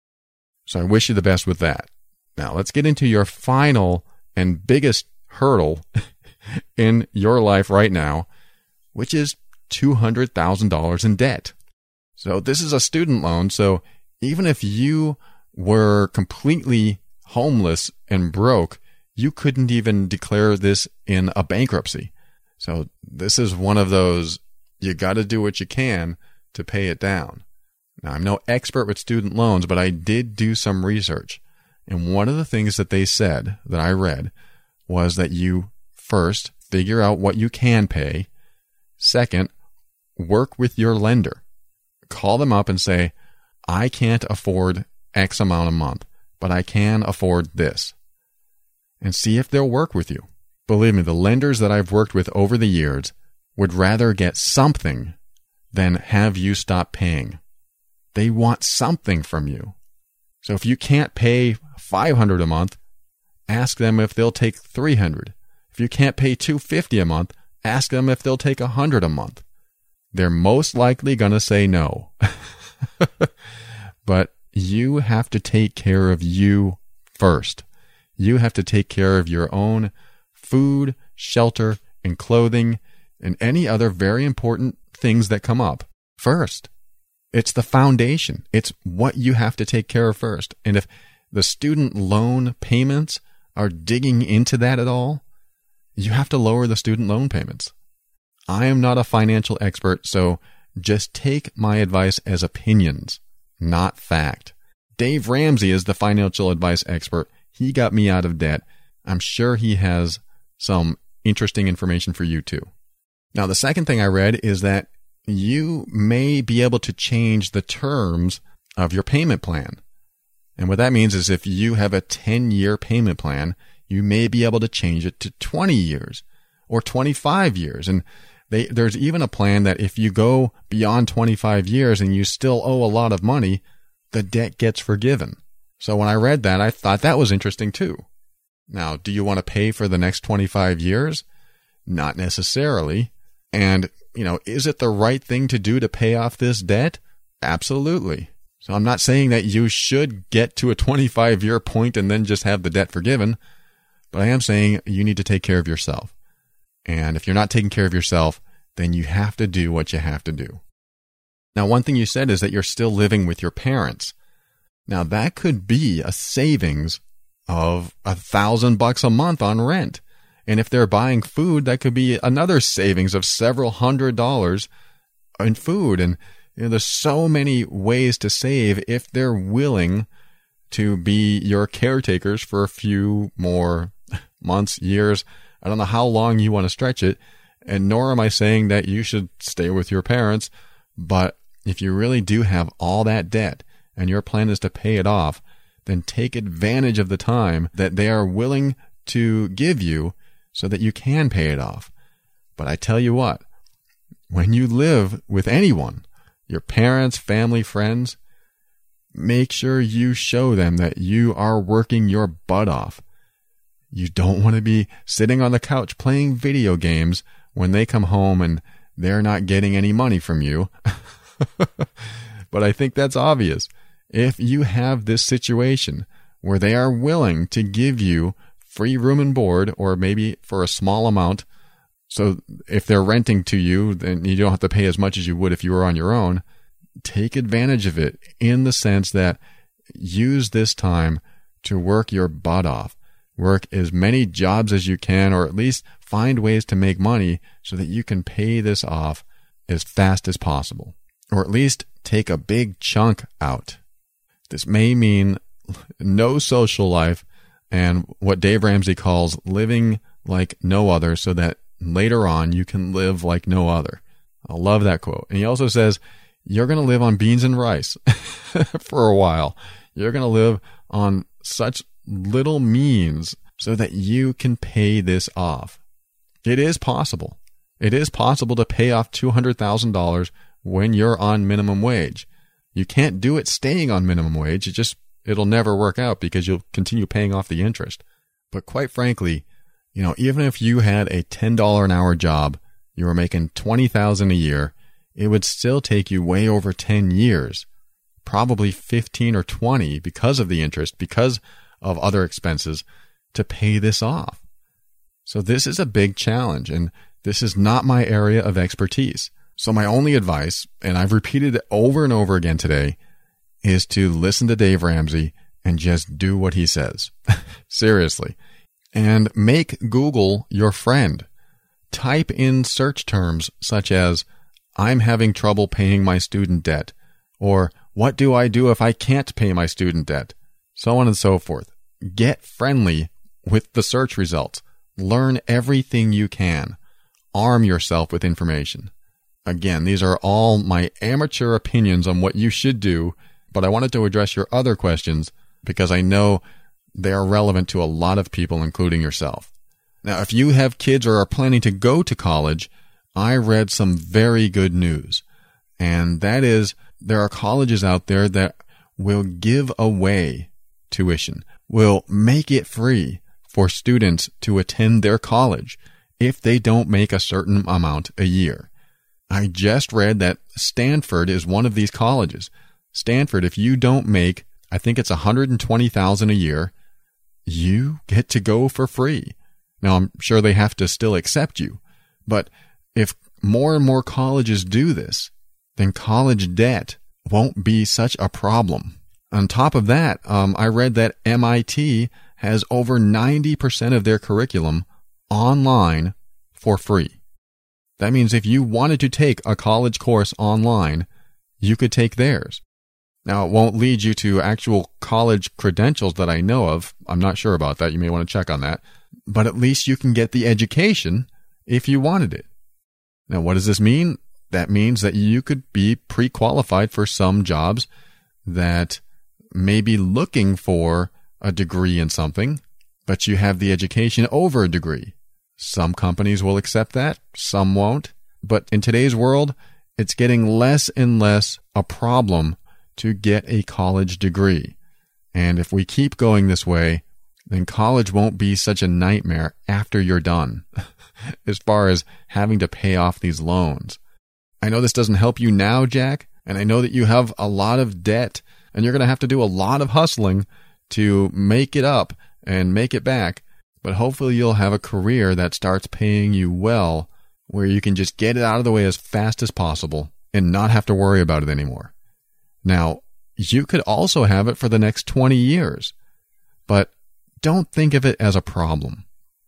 So I wish you the best with that. Now let's get into your final and biggest hurdle in your life right now, which is $200,000 in debt. So this is a student loan. So even if you were completely homeless and broke, you couldn't even declare this in a bankruptcy. So this is one of those, you got to do what you can to pay it down. Now, I'm no expert with student loans, but I did do some research. And one of the things that they said that I read was that you first figure out what you can pay. Second, work with your lender. Call them up and say, I can't afford X amount a month, but I can afford this. And see if they'll work with you. Believe me, the lenders that I've worked with over the years would rather get something than have you stop paying. They want something from you. So if you can't pay $500 a month, ask them if they'll take $300. If you can't pay $250 a month, ask them if they'll take $100 a month. They're most likely going to say no. But you have to take care of you first. You have to take care of your own food, shelter, and clothing, and any other very important things that come up first. It's the foundation. It's what you have to take care of first. And if the student loan payments are digging into that at all, you have to lower the student loan payments. I am not a financial expert, so just take my advice as opinions, not fact. Dave Ramsey is the financial advice expert. He got me out of debt. I'm sure he has some interesting information for you too. Now, the second thing I read is that you may be able to change the terms of your payment plan. And what that means is if you have a 10-year payment plan, you may be able to change it to 20 years or 25 years. And there's even a plan that if you go beyond 25 years and you still owe a lot of money, the debt gets forgiven. So when I read that, I thought that was interesting too. Now, do you want to pay for the next 25 years? Not necessarily. And, is it the right thing to do to pay off this debt? Absolutely. So I'm not saying that you should get to a 25-year point and then just have the debt forgiven, but I am saying you need to take care of yourself. And if you're not taking care of yourself, then you have to do what you have to do. Now, one thing you said is that you're still living with your parents. Now, that could be a savings of $1,000 a month on rent. And if they're buying food, that could be another savings of several $100s in food. And there's so many ways to save if they're willing to be your caretakers for a few more months, years. I don't know how long you want to stretch it. And nor am I saying that you should stay with your parents. But if you really do have all that debt and your plan is to pay it off, then take advantage of the time that they are willing to give you so that you can pay it off. But I tell you what, when you live with anyone, your parents, family, friends, make sure you show them that you are working your butt off. You don't want to be sitting on the couch playing video games when they come home and they're not getting any money from you. But I think that's obvious. If you have this situation where they are willing to give you free room and board, or maybe for a small amount, so if they're renting to you, then you don't have to pay as much as you would if you were on your own, take advantage of it in the sense that use this time to work your butt off. Work as many jobs as you can, or at least find ways to make money so that you can pay this off as fast as possible. Or at least take a big chunk out. This may mean no social life and what Dave Ramsey calls living like no other, so that later on you can live like no other. I love that quote. And he also says, you're going to live on beans and rice for a while. You're going to live on such little means so that you can pay this off. It is possible. It is possible to pay off $200,000 when you're on minimum wage. You can't do it staying on minimum wage. It'll never work out because you'll continue paying off the interest. But quite frankly, even if you had a $10 an hour job, you were making $20,000 a year, it would still take you way over 10 years, probably 15 or 20 because of the interest, because of other expenses, to pay this off. So this is a big challenge, and this is not my area of expertise. So my only advice, and I've repeated it over and over again today, is to listen to Dave Ramsey and just do what he says. Seriously. And make Google your friend. Type in search terms such as, I'm having trouble paying my student debt, or what do I do if I can't pay my student debt? So on and so forth. Get friendly with the search results. Learn everything you can. Arm yourself with information. Again, these are all my amateur opinions on what you should do, but I wanted to address your other questions because I know they are relevant to a lot of people, including yourself. Now, if you have kids or are planning to go to college, I read some very good news, and that is there are colleges out there that will give away tuition, will make it free for students to attend their college if they don't make a certain amount a year. I just read that Stanford is one of these colleges. Stanford, if you don't make, I think it's $120,000 a year, you get to go for free. Now, I'm sure they have to still accept you, but if more and more colleges do this, then college debt won't be such a problem. On top of that, I read that MIT has over 90% of their curriculum online for free. That means if you wanted to take a college course online, you could take theirs. Now, it won't lead you to actual college credentials that I know of. I'm not sure about that. You may want to check on that. But at least you can get the education if you wanted it. Now, what does this mean? That means that you could be pre-qualified for some jobs that may be looking for a degree in something, but you have the education over a degree. Some companies will accept that, some won't. But in today's world, it's getting less and less a problem to get a college degree. And if we keep going this way, then college won't be such a nightmare after you're done, as far as having to pay off these loans. I know this doesn't help you now, Jack, and I know that you have a lot of debt, and you're going to have to do a lot of hustling to make it up and make it back, but hopefully you'll have a career that starts paying you well, where you can just get it out of the way as fast as possible and not have to worry about it anymore. Now, you could also have it for the next 20 years, but don't think of it as a problem.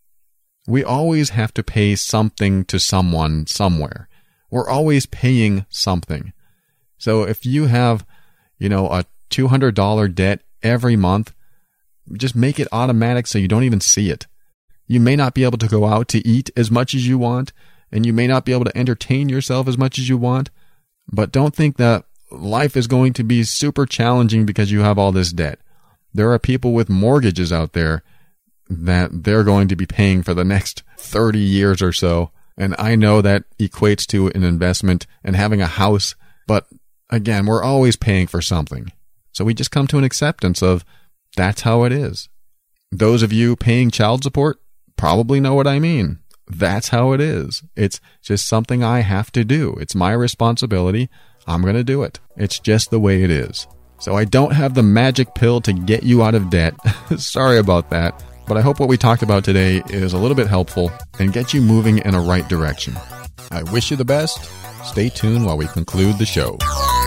We always have to pay something to someone somewhere. We're always paying something. So if you have, a $200 debt every month, just make it automatic so you don't even see it. You may not be able to go out to eat as much as you want, and you may not be able to entertain yourself as much as you want, but don't think that life is going to be super challenging because you have all this debt. There are people with mortgages out there that they're going to be paying for the next 30 years or so. And I know that equates to an investment and having a house. But again, we're always paying for something. So we just come to an acceptance of that's how it is. Those of you paying child support probably know what I mean. That's how it is. It's just something I have to do. It's my responsibility. I'm going to do it. It's just the way it is. So I don't have the magic pill to get you out of debt. Sorry about that. But I hope what we talked about today is a little bit helpful and get you moving in a right direction. I wish you the best. Stay tuned while we conclude the show.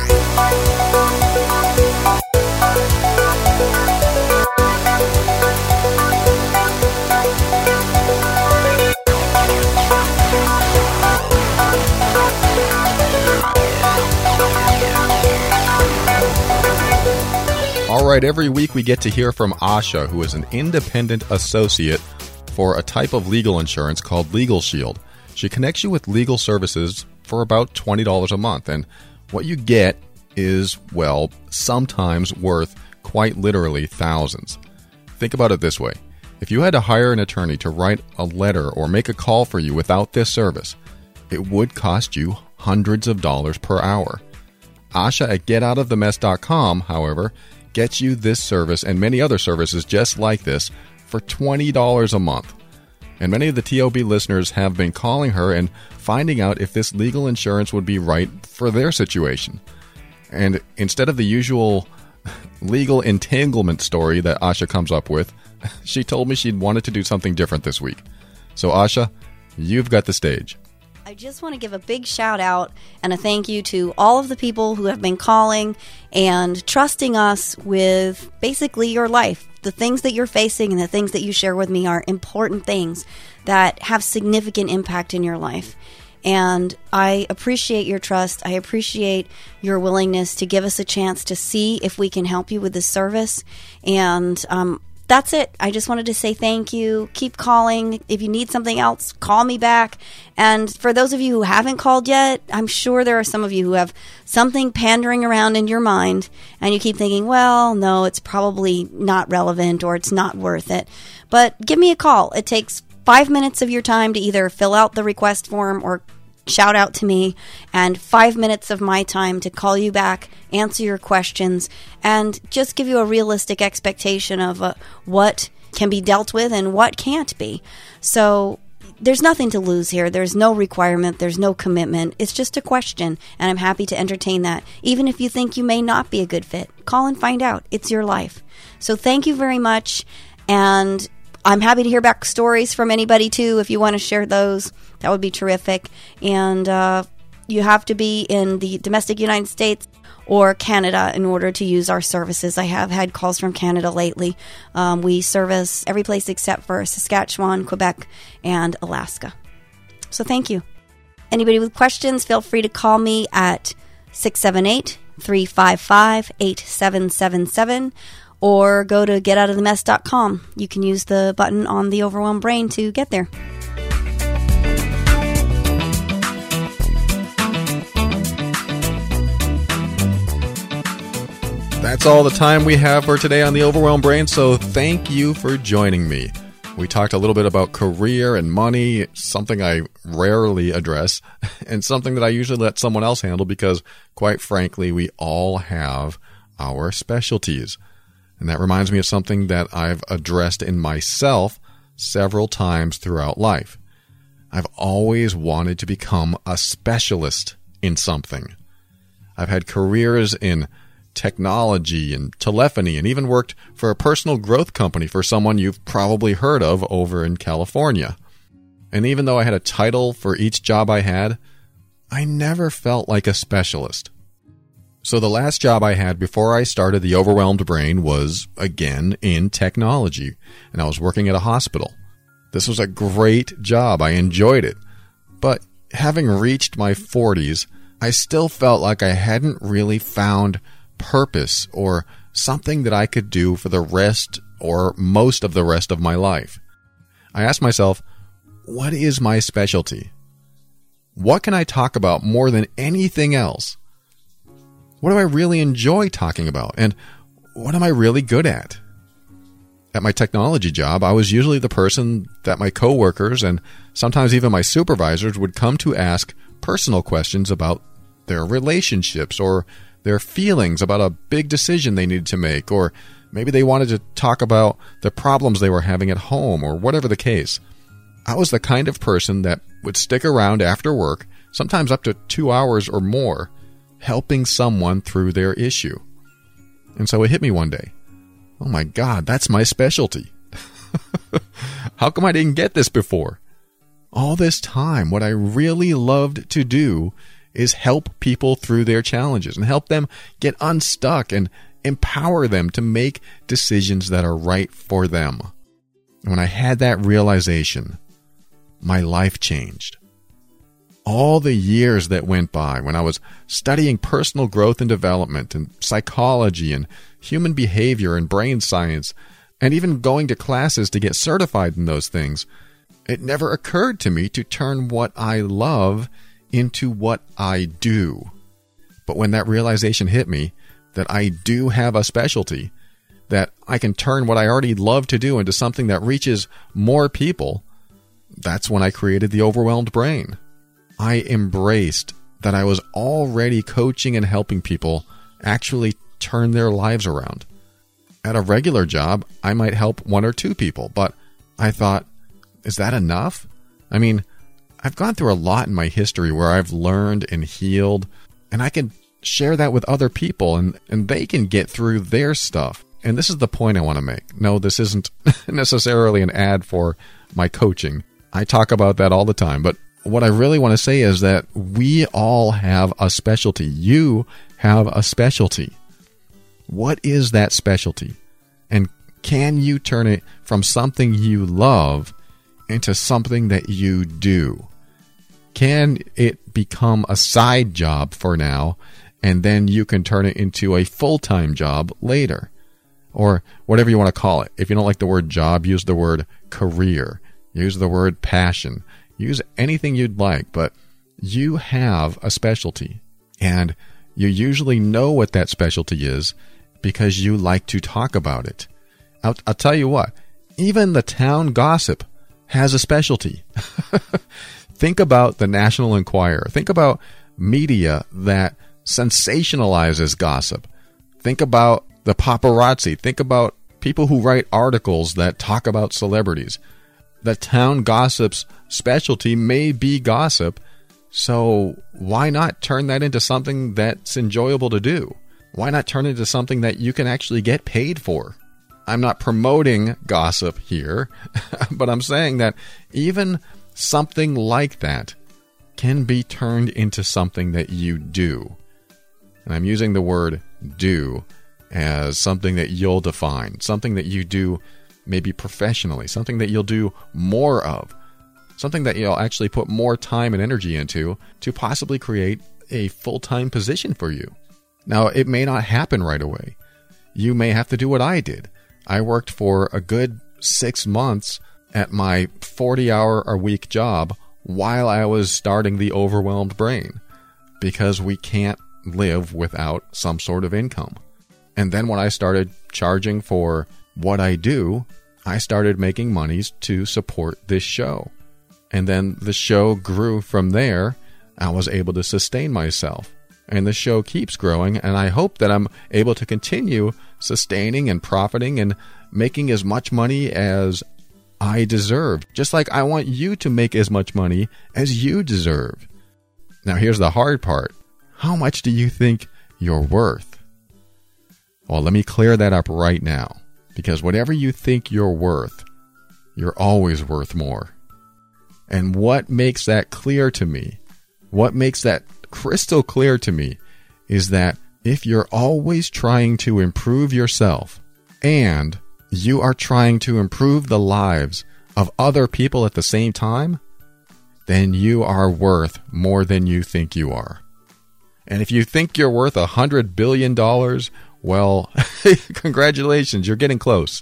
All right, every week we get to hear from Asha, who is an independent associate for a type of legal insurance called Legal Shield. She connects you with legal services for about $20 a month, and what you get is, well, sometimes worth quite literally thousands. Think about it this way. If you had to hire an attorney to write a letter or make a call for you without this service, it would cost you hundreds of dollars per hour. Asha at GetOutOfTheMess.com, however, gets you this service and many other services just like this for $20 a month. And many of the TOB listeners have been calling her and finding out if this legal insurance would be right for their situation. And instead of the usual legal entanglement story that Asha comes up with, she told me she'd wanted to do something different this week. So Asha, you've got the stage. I just want to give a big shout out and a thank you to all of the people who have been calling and trusting us with basically your life. The things that you're facing and the things that you share with me are important things that have significant impact in your life. And I appreciate your trust. I appreciate your willingness to give us a chance to see if we can help you with this service. And that's it. I just wanted to say thank you. Keep calling. If you need something else, call me back. And for those of you who haven't called yet, I'm sure there are some of you who have something pandering around in your mind and you keep thinking, well, no, it's probably not relevant or it's not worth it. But give me a call. It takes 5 minutes of your time to either fill out the request form or shout out to me, and 5 minutes of my time to call you back, answer your questions, and just give you a realistic expectation of what can be dealt with and what can't be. So there's nothing to lose here. There's no requirement. There's no commitment. It's just a question, and I'm happy to entertain that. Even if you think you may not be a good fit, call and find out. It's your life. So thank you very much, and I'm happy to hear back stories from anybody, too. If you want to share those, that would be terrific. And you have to be in the domestic United States or Canada in order to use our services. I have had calls from Canada lately. We service every place except for Saskatchewan, Quebec, and Alaska. So thank you. Anybody with questions, feel free to call me at 678-355-8777. Or go to GetOutOfTheMess.com. You can use the button on the Overwhelmed Brain to get there. That's all the time we have for today on the Overwhelmed Brain, so thank you for joining me. We talked a little bit about career and money, something I rarely address, and something that I usually let someone else handle because, quite frankly, we all have our specialties. And that reminds me of something that I've addressed in myself several times throughout life. I've always wanted to become a specialist in something. I've had careers in technology and telephony and even worked for a personal growth company for someone you've probably heard of over in California. And even though I had a title for each job I had, I never felt like a specialist. So the last job I had before I started the Overwhelmed Brain was, again, in technology, and I was working at a hospital. This was a great job. I enjoyed it. But having reached my 40s, I still felt like I hadn't really found purpose or something that I could do for the rest or most of the rest of my life. I asked myself, what is my specialty? What can I talk about more than anything else? What do I really enjoy talking about? And what am I really good at? At my technology job, I was usually the person that my coworkers and sometimes even my supervisors would come to ask personal questions about their relationships or their feelings about a big decision they needed to make, or maybe they wanted to talk about the problems they were having at home or whatever the case. I was the kind of person that would stick around after work, sometimes up to 2 hours or more, helping someone through their issue. And so it hit me one day. Oh my God, that's my specialty. How come I didn't get this before? All this time, what I really loved to do is help people through their challenges and help them get unstuck and empower them to make decisions that are right for them. And when I had that realization, my life changed. All the years that went by when I was studying personal growth and development and psychology and human behavior and brain science, and even going to classes to get certified in those things, it never occurred to me to turn what I love into what I do. But when that realization hit me, that I do have a specialty, that I can turn what I already love to do into something that reaches more people, that's when I created the Overwhelmed Brain. I embraced that I was already coaching and helping people actually turn their lives around. At a regular job, I might help 1 or 2 people, but I thought, is that enough? I mean, I've gone through a lot in my history where I've learned and healed, and I can share that with other people, and they can get through their stuff. And this is the point I want to make. No, this isn't necessarily an ad for my coaching. I talk about that all the time, but what I really want to say is that we all have a specialty. You have a specialty. What is that specialty? And can you turn it from something you love into something that you do? Can it become a side job for now, and then you can turn it into a full-time job later? Or whatever you want to call it. If you don't like the word job, use the word career. Use the word passion. Use anything you'd like, but you have a specialty. And you usually know what that specialty is because you like to talk about it. I'll tell you what, even the town gossip has a specialty. Think about the National Enquirer. Think about media that sensationalizes gossip. Think about the paparazzi. Think about people who write articles that talk about celebrities. The town gossip's specialty may be gossip, so why not turn that into something that's enjoyable to do? Why not turn it into something that you can actually get paid for? I'm not promoting gossip here, but I'm saying that even something like that can be turned into something that you do. And I'm using the word do as something that you'll define, something that you do maybe professionally, something that you'll do more of, something that you'll actually put more time and energy into to possibly create a full-time position for you. Now, it may not happen right away. You may have to do what I did. I worked for a good 6 months at my 40-hour-a-week job while I was starting the Overwhelmed Brain, because we can't live without some sort of income. And then when I started charging for what I do, I started making monies to support this show. And then the show grew from there. I was able to sustain myself. And the show keeps growing, and I hope that I'm able to continue sustaining and profiting and making as much money as I deserve. Just like I want you to make as much money as you deserve. Now here's the hard part. How much do you think you're worth? Well, let me clear that up right now. Because whatever you think you're worth, you're always worth more. And what makes that clear to me, what makes that crystal clear to me, is that if you're always trying to improve yourself and you are trying to improve the lives of other people at the same time, then you are worth more than you think you are. And if you think you're worth $100 billion, well, congratulations, you're getting close.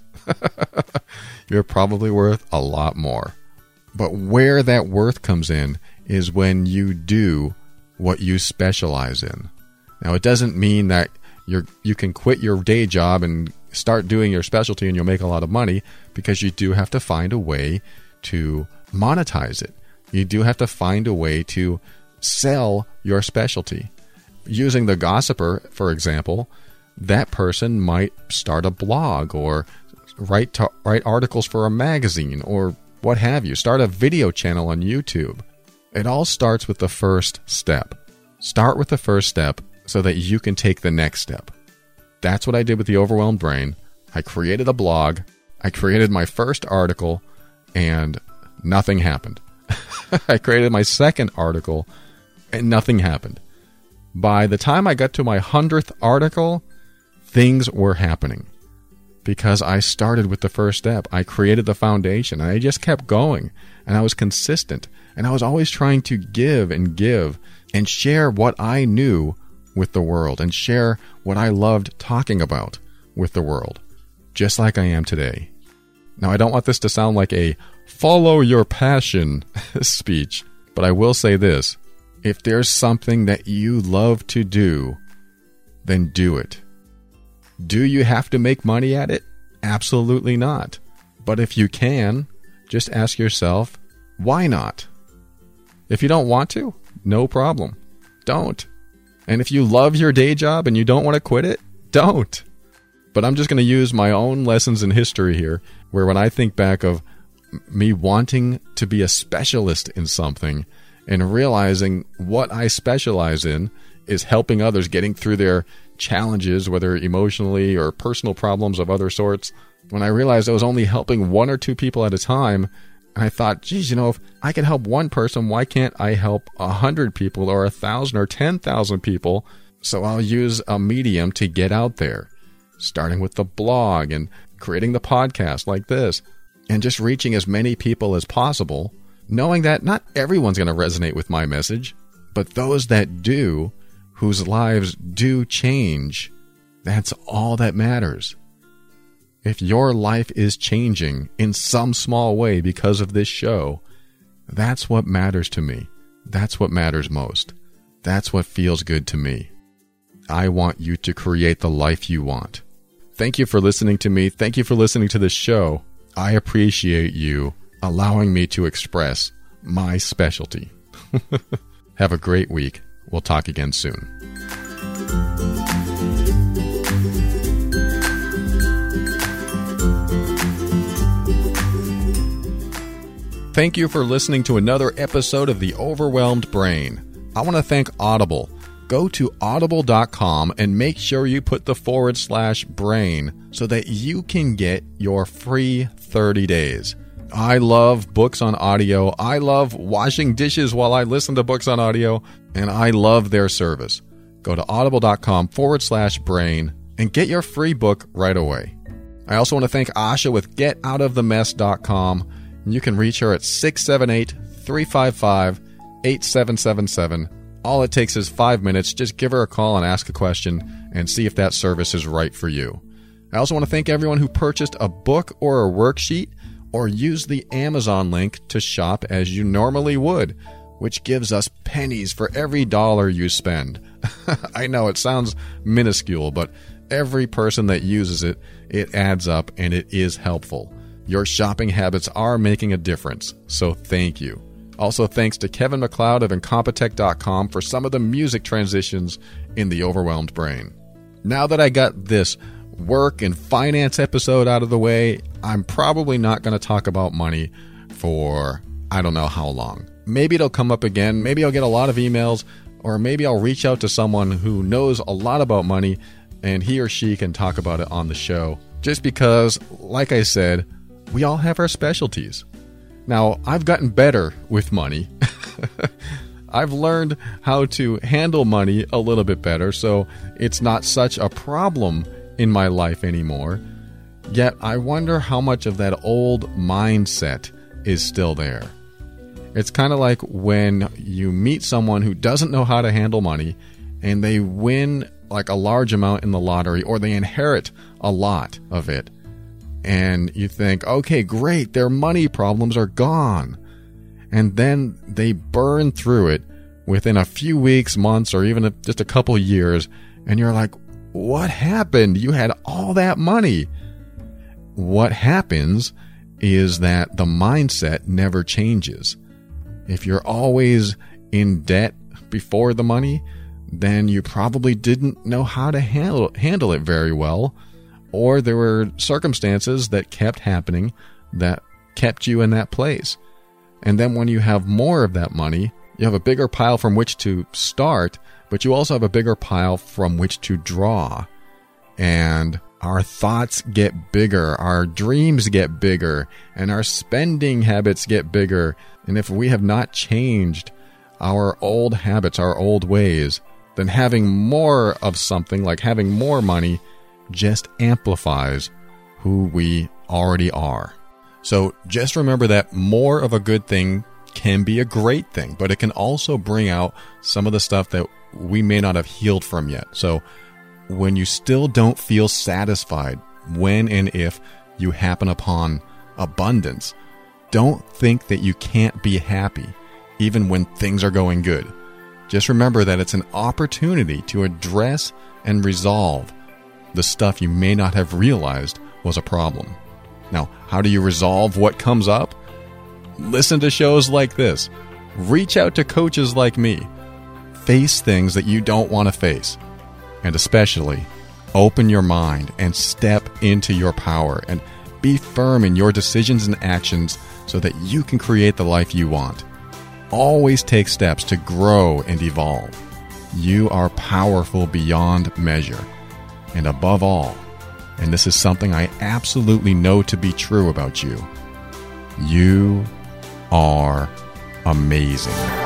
You're probably worth a lot more. But where that worth comes in is when you do what you specialize in. Now, it doesn't mean that you can quit your day job and start doing your specialty and you'll make a lot of money, because you do have to find a way to monetize it. You do have to find a way to sell your specialty. Using the gossiper, for example, that person might start a blog or write articles for a magazine or what have you. Start a video channel on YouTube. It all starts with the first step. Start with the first step so that you can take the next step. That's what I did with the Overwhelmed Brain. I created a blog. I created my first article, and nothing happened. I created my second article, and nothing happened. By the time I got to my 100th article, things were happening. Because I started with the first step. I created the foundation, and I just kept going. And I was consistent. And I was always trying to give and share what I knew with the world and share what I loved talking about with the world, just like I am today. Now, I don't want this to sound like a follow your passion speech, but I will say this. If there's something that you love to do, then do it. Do you have to make money at it? Absolutely not. But if you can, just ask yourself, why not? If you don't want to, no problem. Don't. And if you love your day job and you don't want to quit it, don't. But I'm just going to use my own lessons in history here, where when I think back of me wanting to be a specialist in something and realizing what I specialize in is helping others getting through their challenges, whether emotionally or personal problems of other sorts, when I realized I was only helping one or two people at a time, I thought, geez, if I can help one person, why can't I help 100 people or 1,000 or 10,000 people? So I'll use a medium to get out there, starting with the blog and creating the podcast like this, and just reaching as many people as possible, knowing that not everyone's going to resonate with my message, but those that do, whose lives do change, that's all that matters. If your life is changing in some small way because of this show, that's what matters to me. That's what matters most. That's what feels good to me. I want you to create the life you want. Thank you for listening to me. Thank you for listening to this show. I appreciate you allowing me to express my specialty. Have a great week. We'll talk again soon. Thank you for listening to another episode of The Overwhelmed Brain. I want to thank Audible. Go to audible.com and make sure you put the /brain so that you can get your free 30 days. I love books on audio. I love washing dishes while I listen to books on audio, and I love their service. Go to audible.com /brain and get your free book right away. I also want to thank Asha with getoutofthemess.com. You can reach her at 678-355-8777. All it takes is 5 minutes. Just give her a call and ask a question and see if that service is right for you. I also want to thank everyone who purchased a book or a worksheet or used the Amazon link to shop as you normally would, which gives us pennies for every dollar you spend. I know it sounds minuscule, but every person that uses it, it adds up and it is helpful. Your shopping habits are making a difference, so thank you. Also, thanks to Kevin MacLeod of Incompetech.com for some of the music transitions in The Overwhelmed Brain. Now that I got this work and finance episode out of the way, I'm probably not going to talk about money for I don't know how long. Maybe it'll come up again, maybe I'll get a lot of emails, or maybe I'll reach out to someone who knows a lot about money and he or she can talk about it on the show. Just because, like I said, we all have our specialties. Now, I've gotten better with money. I've learned how to handle money a little bit better, so it's not such a problem in my life anymore. Yet, I wonder how much of that old mindset is still there. It's kind of like when you meet someone who doesn't know how to handle money, and they win like a large amount in the lottery, or they inherit a lot of it. And you think, okay, great, their money problems are gone. And then they burn through it within a few weeks, months, or even just a couple years. And you're like, what happened? You had all that money. What happens is that the mindset never changes. If you're always in debt before the money, then you probably didn't know how to handle it very well. Or there were circumstances that kept happening that kept you in that place. And then when you have more of that money, you have a bigger pile from which to start, but you also have a bigger pile from which to draw. And our thoughts get bigger, our dreams get bigger, and our spending habits get bigger. And if we have not changed our old habits, our old ways, then having more of something, like having more money, just amplifies who we already are. So just remember that more of a good thing can be a great thing, but it can also bring out some of the stuff that we may not have healed from yet. So when you still don't feel satisfied when and if you happen upon abundance, don't think that you can't be happy even when things are going good. Just remember that it's an opportunity to address and resolve the stuff you may not have realized was a problem. Now, how do you resolve what comes up? Listen to shows like this. Reach out to coaches like me. Face things that you don't want to face. And especially, open your mind and step into your power and be firm in your decisions and actions so that you can create the life you want. Always take steps to grow and evolve. You are powerful beyond measure. And above all, and this is something I absolutely know to be true about you, you are amazing.